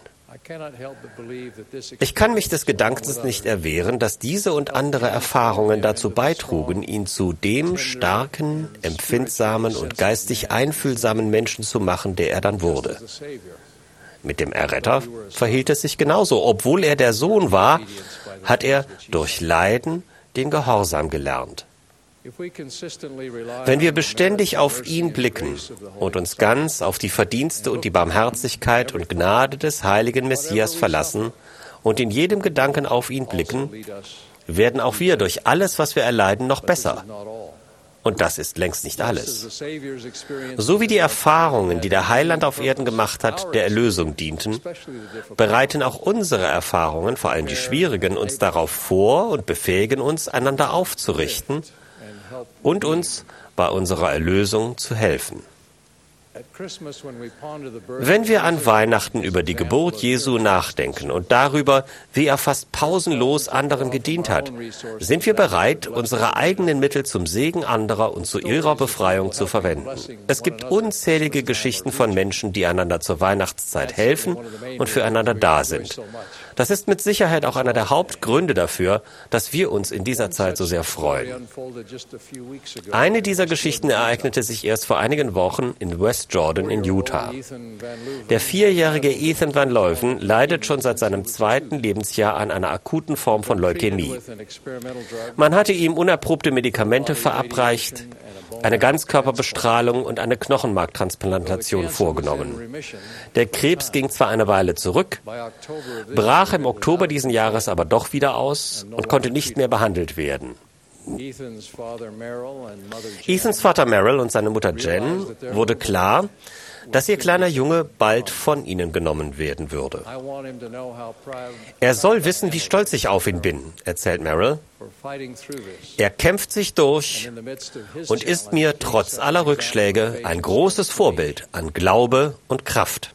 Ich kann mich des Gedankens nicht erwehren, dass diese und andere Erfahrungen dazu beitrugen, ihn zu dem starken, empfindsamen und geistig einfühlsamen Menschen zu machen, der er dann wurde. Mit dem Erretter verhielt es sich genauso. Obwohl er der Sohn war, hat er durch Leiden den Gehorsam gelernt. Wenn wir beständig auf ihn blicken und uns ganz auf die Verdienste und die Barmherzigkeit und Gnade des heiligen Messias verlassen und in jedem Gedanken auf ihn blicken, werden auch wir durch alles, was wir erleiden, noch besser. Und das ist längst nicht alles. So wie die Erfahrungen, die der Heiland auf Erden gemacht hat, der Erlösung dienten, bereiten auch unsere Erfahrungen, vor allem die schwierigen, uns darauf vor und befähigen uns, einander aufzurichten und uns bei unserer Erlösung zu helfen. Wenn wir an Weihnachten über die Geburt Jesu nachdenken und darüber, wie er fast pausenlos anderen gedient hat, sind wir bereit, unsere eigenen Mittel zum Segen anderer und zu ihrer Befreiung zu verwenden. Es gibt unzählige Geschichten von Menschen, die einander zur Weihnachtszeit helfen und füreinander da sind. Das ist mit Sicherheit auch einer der Hauptgründe dafür, dass wir uns in dieser Zeit so sehr freuen. Eine dieser Geschichten ereignete sich erst vor einigen Wochen in West Jordan in Utah. Der vierjährige Ethan Van Leuven leidet schon seit seinem zweiten Lebensjahr an einer akuten Form von Leukämie. Man hatte ihm unerprobte Medikamente verabreicht, eine Ganzkörperbestrahlung und eine Knochenmarktransplantation vorgenommen. Der Krebs ging zwar eine Weile zurück, brach im Oktober diesen Jahres aber doch wieder aus und konnte nicht mehr behandelt werden. Ethans Vater Merrill und seine Mutter Jen wurde klar, dass ihr kleiner Junge bald von ihnen genommen werden würde. Er soll wissen, wie stolz ich auf ihn bin, erzählt Merrill. Er kämpft sich durch und ist mir trotz aller Rückschläge ein großes Vorbild an Glaube und Kraft.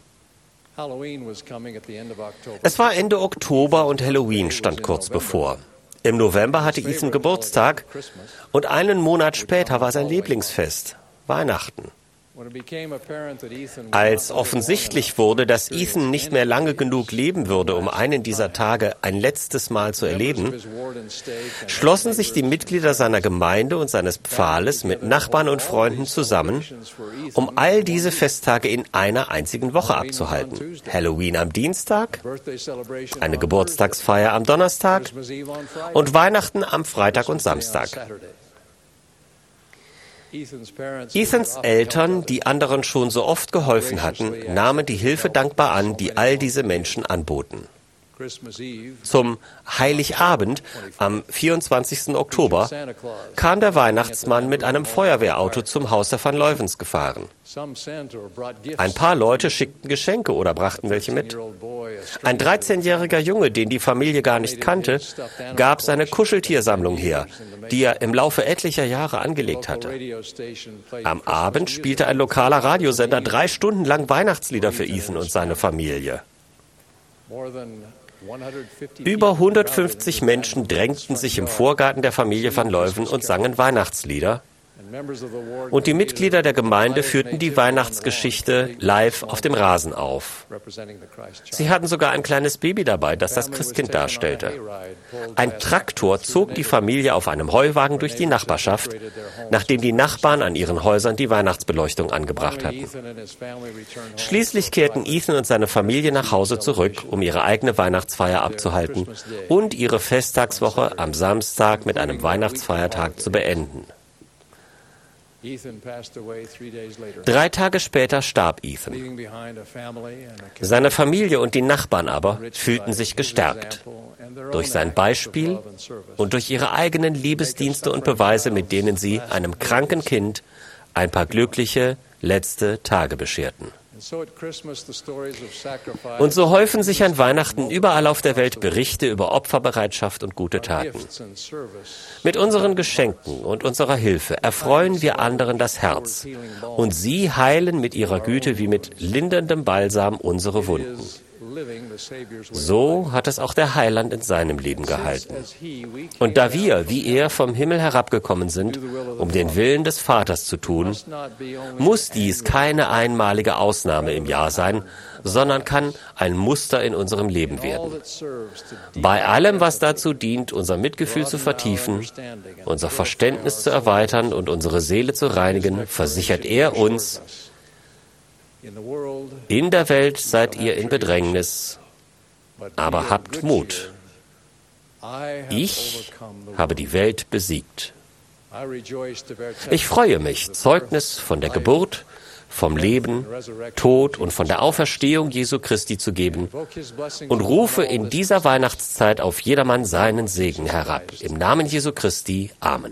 Es war Ende Oktober und Halloween stand kurz bevor. Im November hatte Ethan Geburtstag und einen Monat später war sein Lieblingsfest, Weihnachten. Als offensichtlich wurde, dass Ethan nicht mehr lange genug leben würde, um einen dieser Tage ein letztes Mal zu erleben, schlossen sich die Mitglieder seiner Gemeinde und seines Pfahles mit Nachbarn und Freunden zusammen, um all diese Festtage in einer einzigen Woche abzuhalten. Halloween am Dienstag, eine Geburtstagsfeier am Donnerstag und Weihnachten am Freitag und Samstag. Ethans Eltern, die anderen schon so oft geholfen hatten, nahmen die Hilfe dankbar an, die all diese Menschen anboten. Zum Heiligabend am vierundzwanzigsten Oktober kam der Weihnachtsmann mit einem Feuerwehrauto zum Haus der Van Leuvens gefahren. Ein paar Leute schickten Geschenke oder brachten welche mit. Ein dreizehnjähriger Junge, den die Familie gar nicht kannte, gab seine Kuscheltiersammlung her, die er im Laufe etlicher Jahre angelegt hatte. Am Abend spielte ein lokaler Radiosender drei Stunden lang Weihnachtslieder für Ethan und seine Familie. Über hundertfünfzig Menschen drängten sich im Vorgarten der Familie Van Leuven und sangen Weihnachtslieder. Und die Mitglieder der Gemeinde führten die Weihnachtsgeschichte live auf dem Rasen auf. Sie hatten sogar ein kleines Baby dabei, das das Christkind darstellte. Ein Traktor zog die Familie auf einem Heuwagen durch die Nachbarschaft, nachdem die Nachbarn an ihren Häusern die Weihnachtsbeleuchtung angebracht hatten. Schließlich kehrten Ethan und seine Familie nach Hause zurück, um ihre eigene Weihnachtsfeier abzuhalten und ihre Festtagswoche am Samstag mit einem Weihnachtsfeiertag zu beenden. Drei Tage später starb Ethan. Seine Familie und die Nachbarn aber fühlten sich gestärkt durch sein Beispiel und durch ihre eigenen Liebesdienste und Beweise, mit denen sie einem kranken Kind ein paar glückliche letzte Tage bescherten. Und so häufen sich an Weihnachten überall auf der Welt Berichte über Opferbereitschaft und gute Taten. Mit unseren Geschenken und unserer Hilfe erfreuen wir anderen das Herz und sie heilen mit ihrer Güte wie mit linderndem Balsam unsere Wunden. So hat es auch der Heiland in seinem Leben gehalten. Und da wir, wie er, vom Himmel herabgekommen sind, um den Willen des Vaters zu tun, muss dies keine einmalige Ausnahme im Jahr sein, sondern kann ein Muster in unserem Leben werden. Bei allem, was dazu dient, unser Mitgefühl zu vertiefen, unser Verständnis zu erweitern und unsere Seele zu reinigen, versichert er uns: In der Welt seid ihr in Bedrängnis, aber habt Mut. Ich habe die Welt besiegt. Ich freue mich, Zeugnis von der Geburt, vom Leben, Tod und von der Auferstehung Jesu Christi zu geben und rufe in dieser Weihnachtszeit auf jedermann seinen Segen herab. Im Namen Jesu Christi. Amen.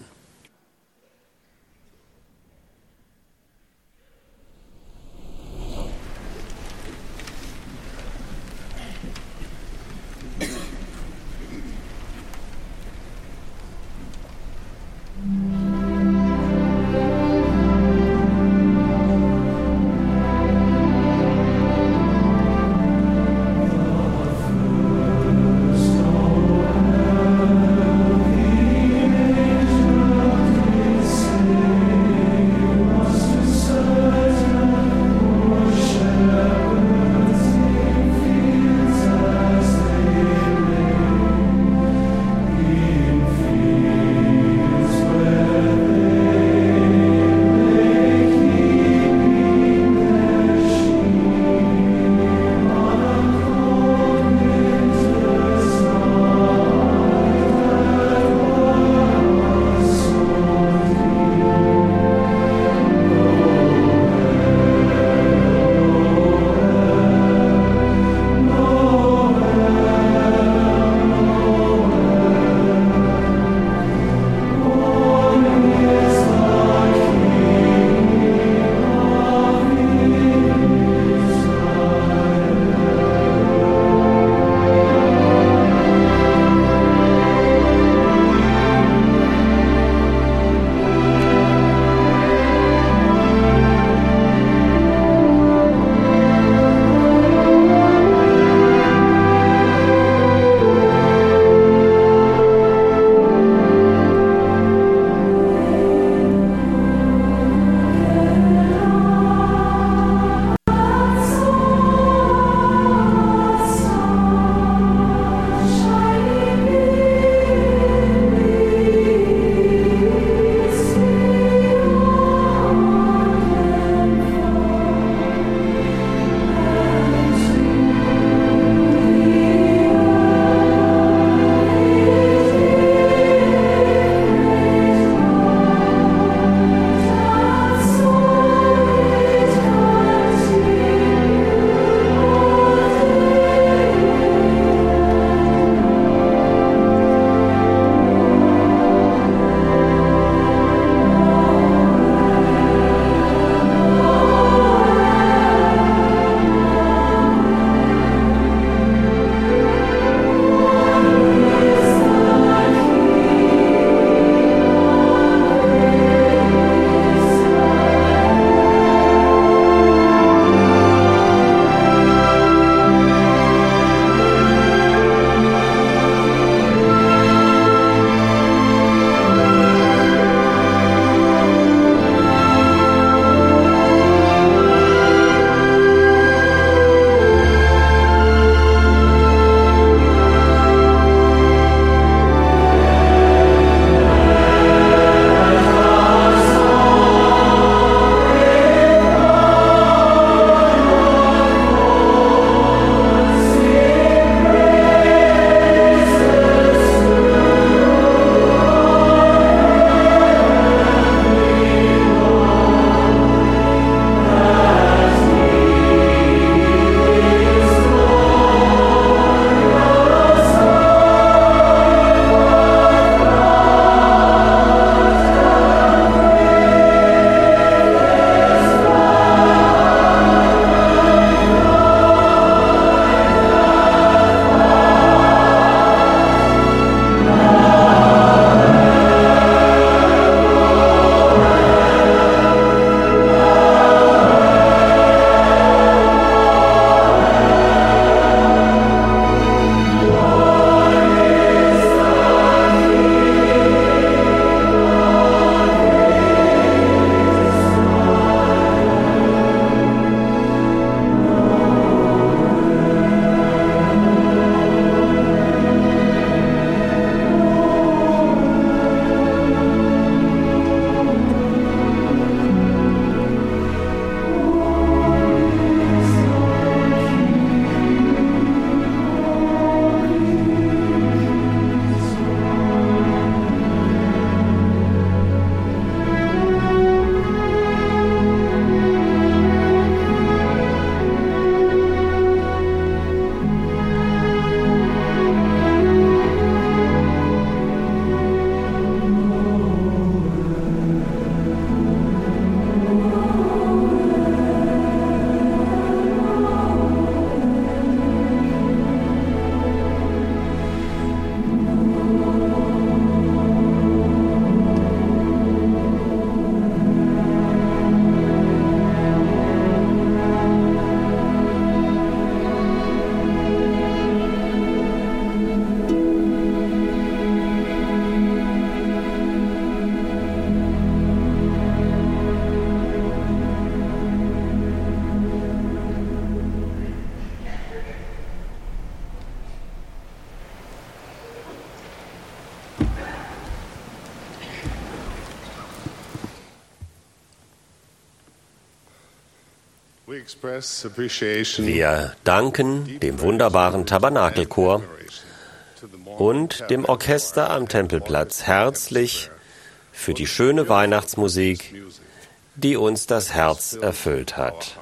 Wir danken dem wunderbaren Tabernakelchor und dem Orchester am Tempelplatz herzlich für die schöne Weihnachtsmusik, die uns das Herz erfüllt hat.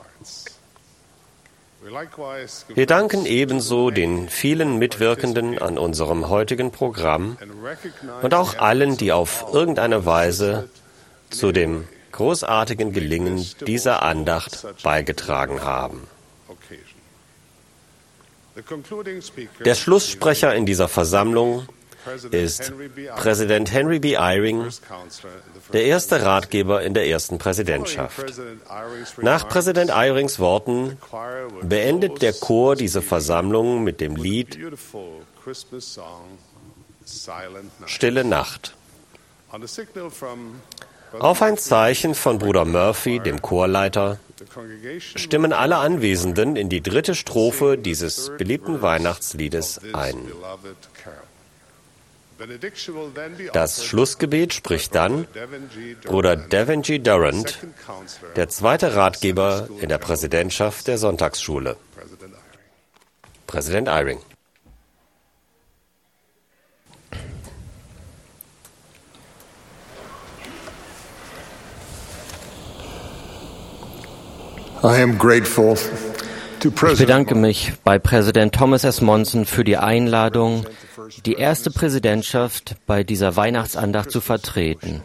Wir danken ebenso den vielen Mitwirkenden an unserem heutigen Programm und auch allen, die auf irgendeine Weise zu dem großartigen Gelingen dieser Andacht beigetragen haben. Der Schlusssprecher in dieser Versammlung ist Präsident Henry B. Eyring, der erste Ratgeber in der ersten Präsidentschaft. Nach Präsident Eyrings Worten beendet der Chor diese Versammlung mit dem Lied Stille Nacht. Auf ein Zeichen von Bruder Murphy, dem Chorleiter, stimmen alle Anwesenden in die dritte Strophe dieses beliebten Weihnachtsliedes ein. Das Schlussgebet spricht dann Bruder Devin G. Durant, der zweite Ratgeber in der Präsidentschaft der Sonntagsschule. Präsident Eyring. Ich bedanke mich bei Präsident Thomas S. Monson für die Einladung, die erste Präsidentschaft bei dieser Weihnachtsandacht zu vertreten.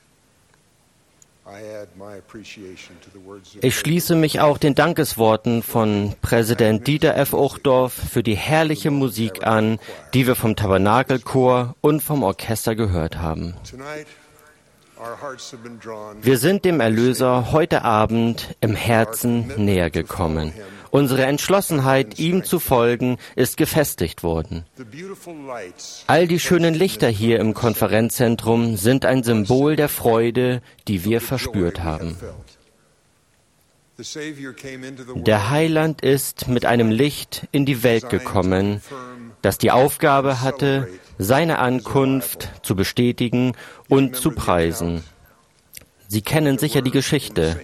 Ich schließe mich auch den Dankesworten von Präsident Dieter F. Uchtdorf für die herrliche Musik an, die wir vom Tabernakelchor und vom Orchester gehört haben. Wir sind dem Erlöser heute Abend im Herzen näher gekommen. Unsere Entschlossenheit, ihm zu folgen, ist gefestigt worden. All die schönen Lichter hier im Konferenzzentrum sind ein Symbol der Freude, die wir verspürt haben. Der Heiland ist mit einem Licht in die Welt gekommen, das die Aufgabe hatte, seine Ankunft zu bestätigen und zu preisen. Sie kennen sicher die Geschichte.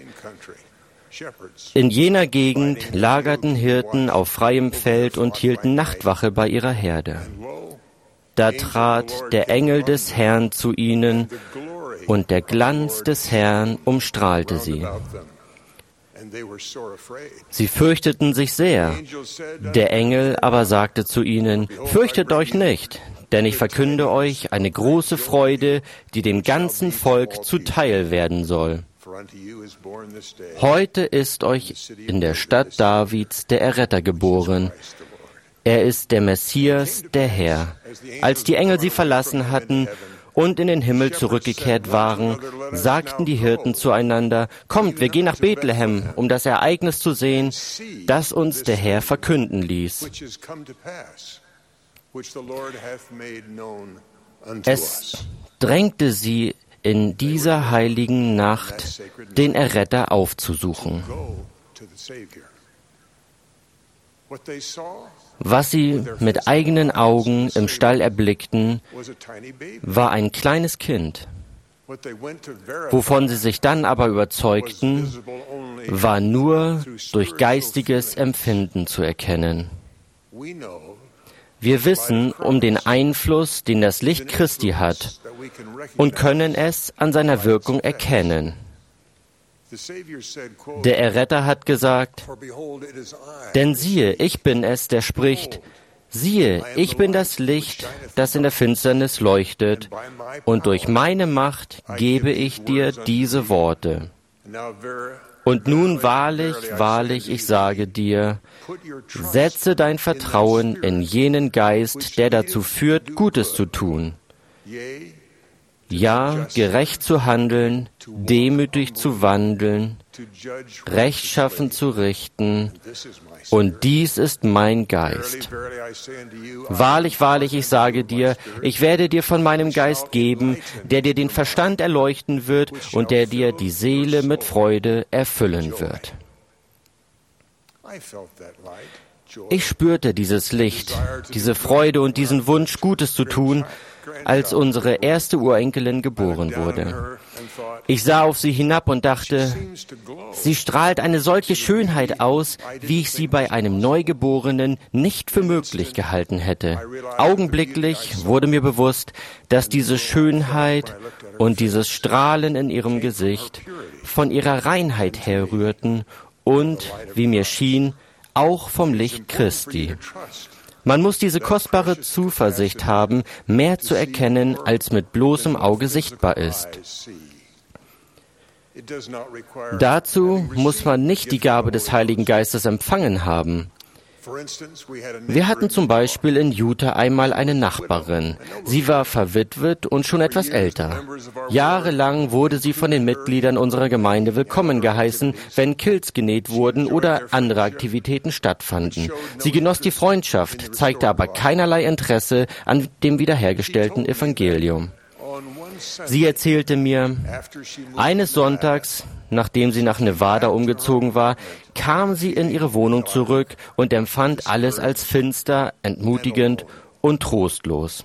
In jener Gegend lagerten Hirten auf freiem Feld und hielten Nachtwache bei ihrer Herde. Da trat der Engel des Herrn zu ihnen, und der Glanz des Herrn umstrahlte sie. Sie fürchteten sich sehr. Der Engel aber sagte zu ihnen: Fürchtet euch nicht, denn ich verkünde euch eine große Freude, die dem ganzen Volk zuteil werden soll. Heute ist euch in der Stadt Davids der Erretter geboren. Er ist der Messias, der Herr. Als die Engel sie verlassen hatten und in den Himmel zurückgekehrt waren, sagten die Hirten zueinander: Kommt, wir gehen nach Bethlehem, um das Ereignis zu sehen, das uns der Herr verkünden ließ. Es drängte sie in dieser heiligen Nacht, den Erretter aufzusuchen. Was sie mit eigenen Augen im Stall erblickten, war ein kleines Kind. Wovon sie sich dann aber überzeugten, war nur durch geistiges Empfinden zu erkennen. Wir wissen um den Einfluss, den das Licht Christi hat, und können es an seiner Wirkung erkennen. Der Erretter hat gesagt: Denn siehe, ich bin es, der spricht, siehe, ich bin das Licht, das in der Finsternis leuchtet, und durch meine Macht gebe ich dir diese Worte. Und nun wahrlich, wahrlich, ich sage dir, setze dein Vertrauen in jenen Geist, der dazu führt, Gutes zu tun. Ja, gerecht zu handeln, demütig zu wandeln, rechtschaffen zu richten, und dies ist mein Geist. Wahrlich, wahrlich, ich sage dir, ich werde dir von meinem Geist geben, der dir den Verstand erleuchten wird und der dir die Seele mit Freude erfüllen wird. Ich spürte dieses Licht, diese Freude und diesen Wunsch, Gutes zu tun, als unsere erste Urenkelin geboren wurde. Ich sah auf sie hinab und dachte, sie strahlt eine solche Schönheit aus, wie ich sie bei einem Neugeborenen nicht für möglich gehalten hätte. Augenblicklich wurde mir bewusst, dass diese Schönheit und dieses Strahlen in ihrem Gesicht von ihrer Reinheit herrührten und, wie mir schien, auch vom Licht Christi. Man muss diese kostbare Zuversicht haben, mehr zu erkennen, als mit bloßem Auge sichtbar ist. Dazu muss man nicht die Gabe des Heiligen Geistes empfangen haben. Wir hatten zum Beispiel in Utah einmal eine Nachbarin. Sie war verwitwet und schon etwas älter. Jahrelang wurde sie von den Mitgliedern unserer Gemeinde willkommen geheißen, wenn Kilts genäht wurden oder andere Aktivitäten stattfanden. Sie genoss die Freundschaft, zeigte aber keinerlei Interesse an dem wiederhergestellten Evangelium. Sie erzählte mir, eines Sonntags, nachdem sie nach Nevada umgezogen war, kam sie in ihre Wohnung zurück und empfand alles als finster, entmutigend und trostlos.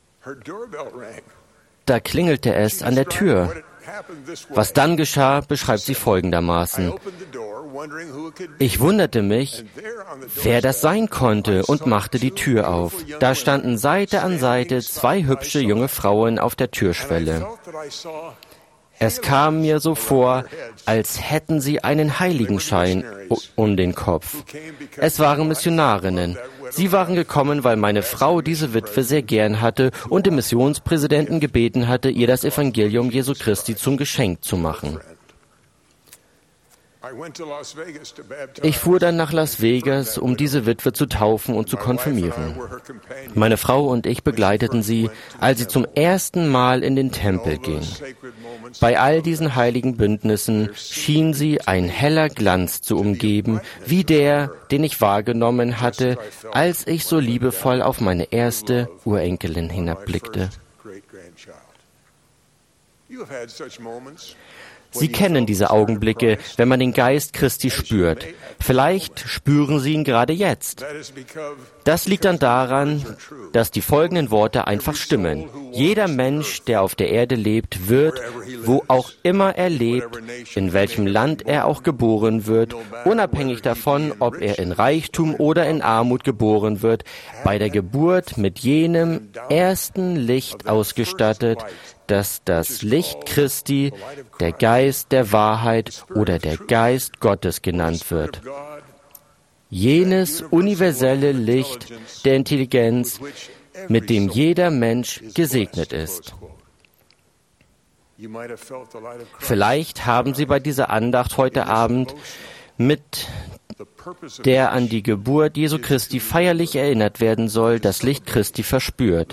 Da klingelte es an der Tür. Was dann geschah, beschreibt sie folgendermaßen. Ich wunderte mich, wer das sein konnte, und machte die Tür auf. Da standen Seite an Seite zwei hübsche junge Frauen auf der Türschwelle. Es kam mir so vor, als hätten sie einen Heiligenschein um den Kopf. Es waren Missionarinnen. Sie waren gekommen, weil meine Frau diese Witwe sehr gern hatte und den Missionspräsidenten gebeten hatte, ihr das Evangelium Jesu Christi zum Geschenk zu machen. Ich fuhr dann nach Las Vegas, um diese Witwe zu taufen und zu konfirmieren. Meine Frau und ich begleiteten sie, als sie zum ersten Mal in den Tempel ging. Bei all diesen heiligen Bündnissen schien sie ein heller Glanz zu umgeben, wie der, den ich wahrgenommen hatte, als ich so liebevoll auf meine erste Urenkelin hinabblickte. Sie kennen diese Augenblicke, wenn man den Geist Christi spürt. Vielleicht spüren Sie ihn gerade jetzt. Das liegt dann daran, dass die folgenden Worte einfach stimmen. Jeder Mensch, der auf der Erde lebt, wird, wo auch immer er lebt, in welchem Land er auch geboren wird, unabhängig davon, ob er in Reichtum oder in Armut geboren wird, bei der Geburt mit jenem ersten Licht ausgestattet, dass das Licht Christi, der Geist der Wahrheit oder der Geist Gottes genannt wird. Jenes universelle Licht der Intelligenz, mit dem jeder Mensch gesegnet ist. Vielleicht haben Sie bei dieser Andacht heute Abend mit der an die Geburt Jesu Christi feierlich erinnert werden soll, das Licht Christi verspürt.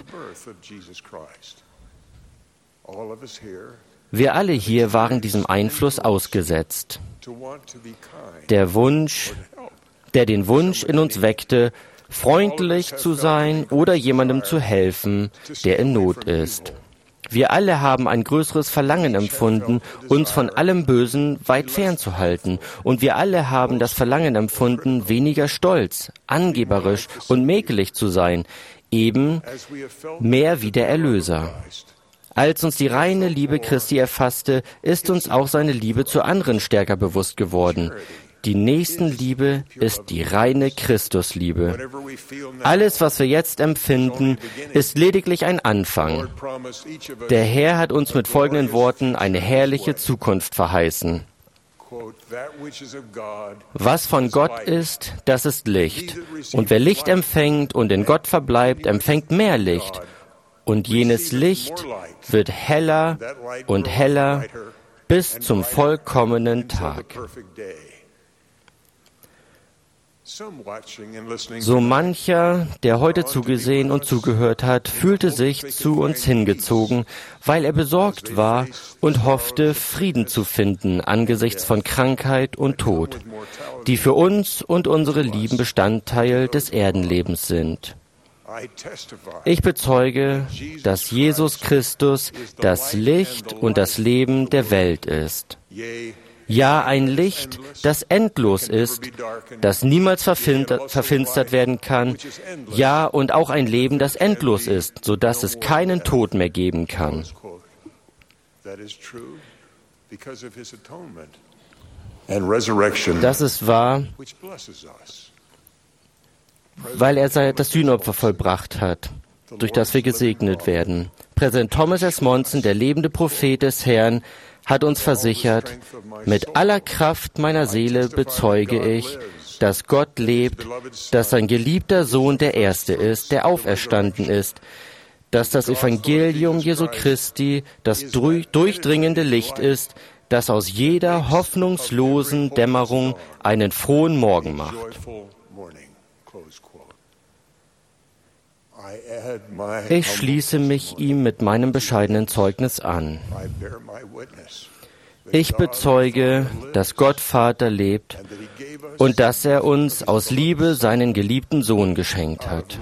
Wir alle hier waren diesem Einfluss ausgesetzt. Der Wunsch, der den Wunsch in uns weckte, freundlich zu sein oder jemandem zu helfen, der in Not ist. Wir alle haben ein größeres Verlangen empfunden, uns von allem Bösen weit fernzuhalten. Und wir alle haben das Verlangen empfunden, weniger stolz, angeberisch und mäkelig zu sein, eben mehr wie der Erlöser. Als uns die reine Liebe Christi erfasste, ist uns auch seine Liebe zu anderen stärker bewusst geworden. Die Nächstenliebe ist die reine Christusliebe. Alles, was wir jetzt empfinden, ist lediglich ein Anfang. Der Herr hat uns mit folgenden Worten eine herrliche Zukunft verheißen. Was von Gott ist, das ist Licht. Und wer Licht empfängt und in Gott verbleibt, empfängt mehr Licht. Und jenes Licht wird heller und heller bis zum vollkommenen Tag. So mancher, der heute zugesehen und zugehört hat, fühlte sich zu uns hingezogen, weil er besorgt war und hoffte, Frieden zu finden angesichts von Krankheit und Tod, die für uns und unsere Lieben Bestandteil des Erdenlebens sind. Ich bezeuge, dass Jesus Christus das Licht und das Leben der Welt ist. Ja, ein Licht, das endlos ist, das niemals verfinstert werden kann. Ja, und auch ein Leben, das endlos ist, sodass es keinen Tod mehr geben kann. Das ist wahr, weil er das Sühnopfer vollbracht hat, durch das wir gesegnet werden. Präsident Thomas S. Monson, der lebende Prophet des Herrn, hat uns versichert, mit aller Kraft meiner Seele bezeuge ich, dass Gott lebt, dass sein geliebter Sohn der Erste ist, der auferstanden ist, dass das Evangelium Jesu Christi das durchdringende Licht ist, das aus jeder hoffnungslosen Dämmerung einen frohen Morgen macht. Ich schließe mich ihm mit meinem bescheidenen Zeugnis an. Ich bezeuge, dass Gott Vater lebt und dass er uns aus Liebe seinen geliebten Sohn geschenkt hat.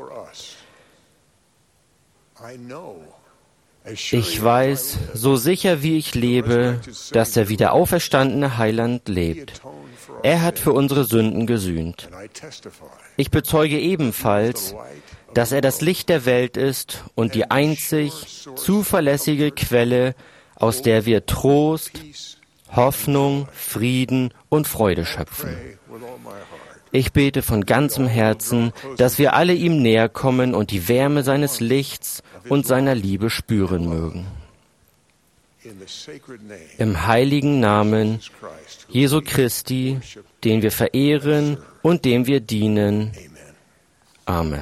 Ich weiß, so sicher wie ich lebe, dass der wiederauferstandene Heiland lebt. Er hat für unsere Sünden gesühnt. Ich bezeuge ebenfalls, dass er das Licht der Welt ist und die einzig zuverlässige Quelle, aus der wir Trost, Hoffnung, Frieden und Freude schöpfen. Ich bete von ganzem Herzen, dass wir alle ihm näher kommen und die Wärme seines Lichts und seiner Liebe spüren mögen. Im heiligen Namen Jesu Christi, den wir verehren und dem wir dienen. Amen.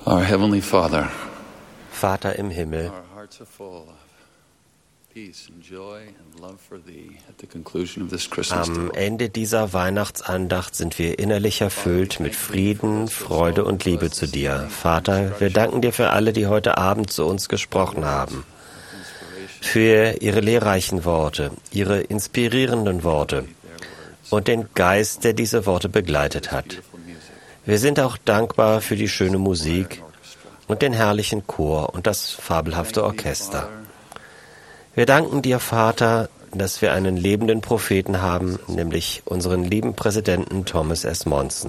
Our Heavenly Father, Vater im Himmel, our hearts are full of peace and joy and love for Thee at the conclusion of this Christmas am day. Ende dieser Weihnachtsandacht sind wir innerlich erfüllt mit Frieden, Freude und Liebe zu dir. Vater, wir danken dir für alle, die heute Abend zu uns gesprochen haben, für ihre lehrreichen Worte, ihre inspirierenden Worte und den Geist, der diese Worte begleitet hat. Wir sind auch dankbar für die schöne Musik und den herrlichen Chor und das fabelhafte Orchester. Wir danken dir, Vater, dass wir einen lebenden Propheten haben, nämlich unseren lieben Präsidenten Thomas S. Monson.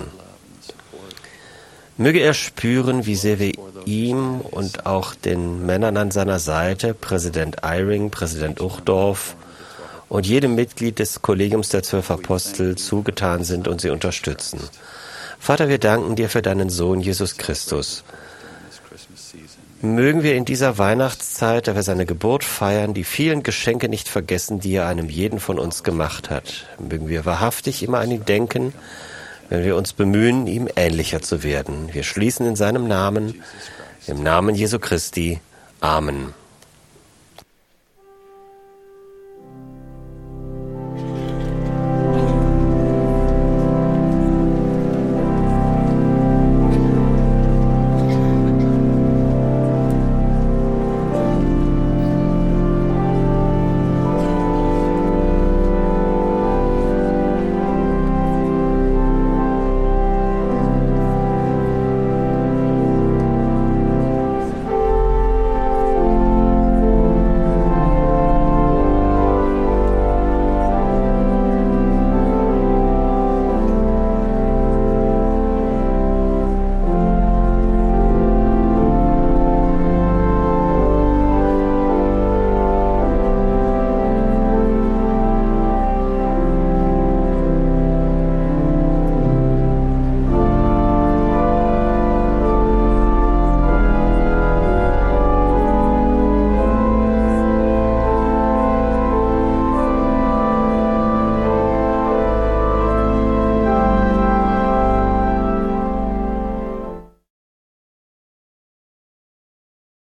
Möge er spüren, wie sehr wir ihm und auch den Männern an seiner Seite, Präsident Eyring, Präsident Uchtdorf und jedem Mitglied des Kollegiums der Zwölf Apostel zugetan sind und sie unterstützen. Vater, wir danken dir für deinen Sohn Jesus Christus. Mögen wir in dieser Weihnachtszeit, da wir seine Geburt feiern, die vielen Geschenke nicht vergessen, die er einem jeden von uns gemacht hat. Mögen wir wahrhaftig immer an ihn denken, wenn wir uns bemühen, ihm ähnlicher zu werden. Wir schließen in seinem Namen, im Namen Jesu Christi. Amen.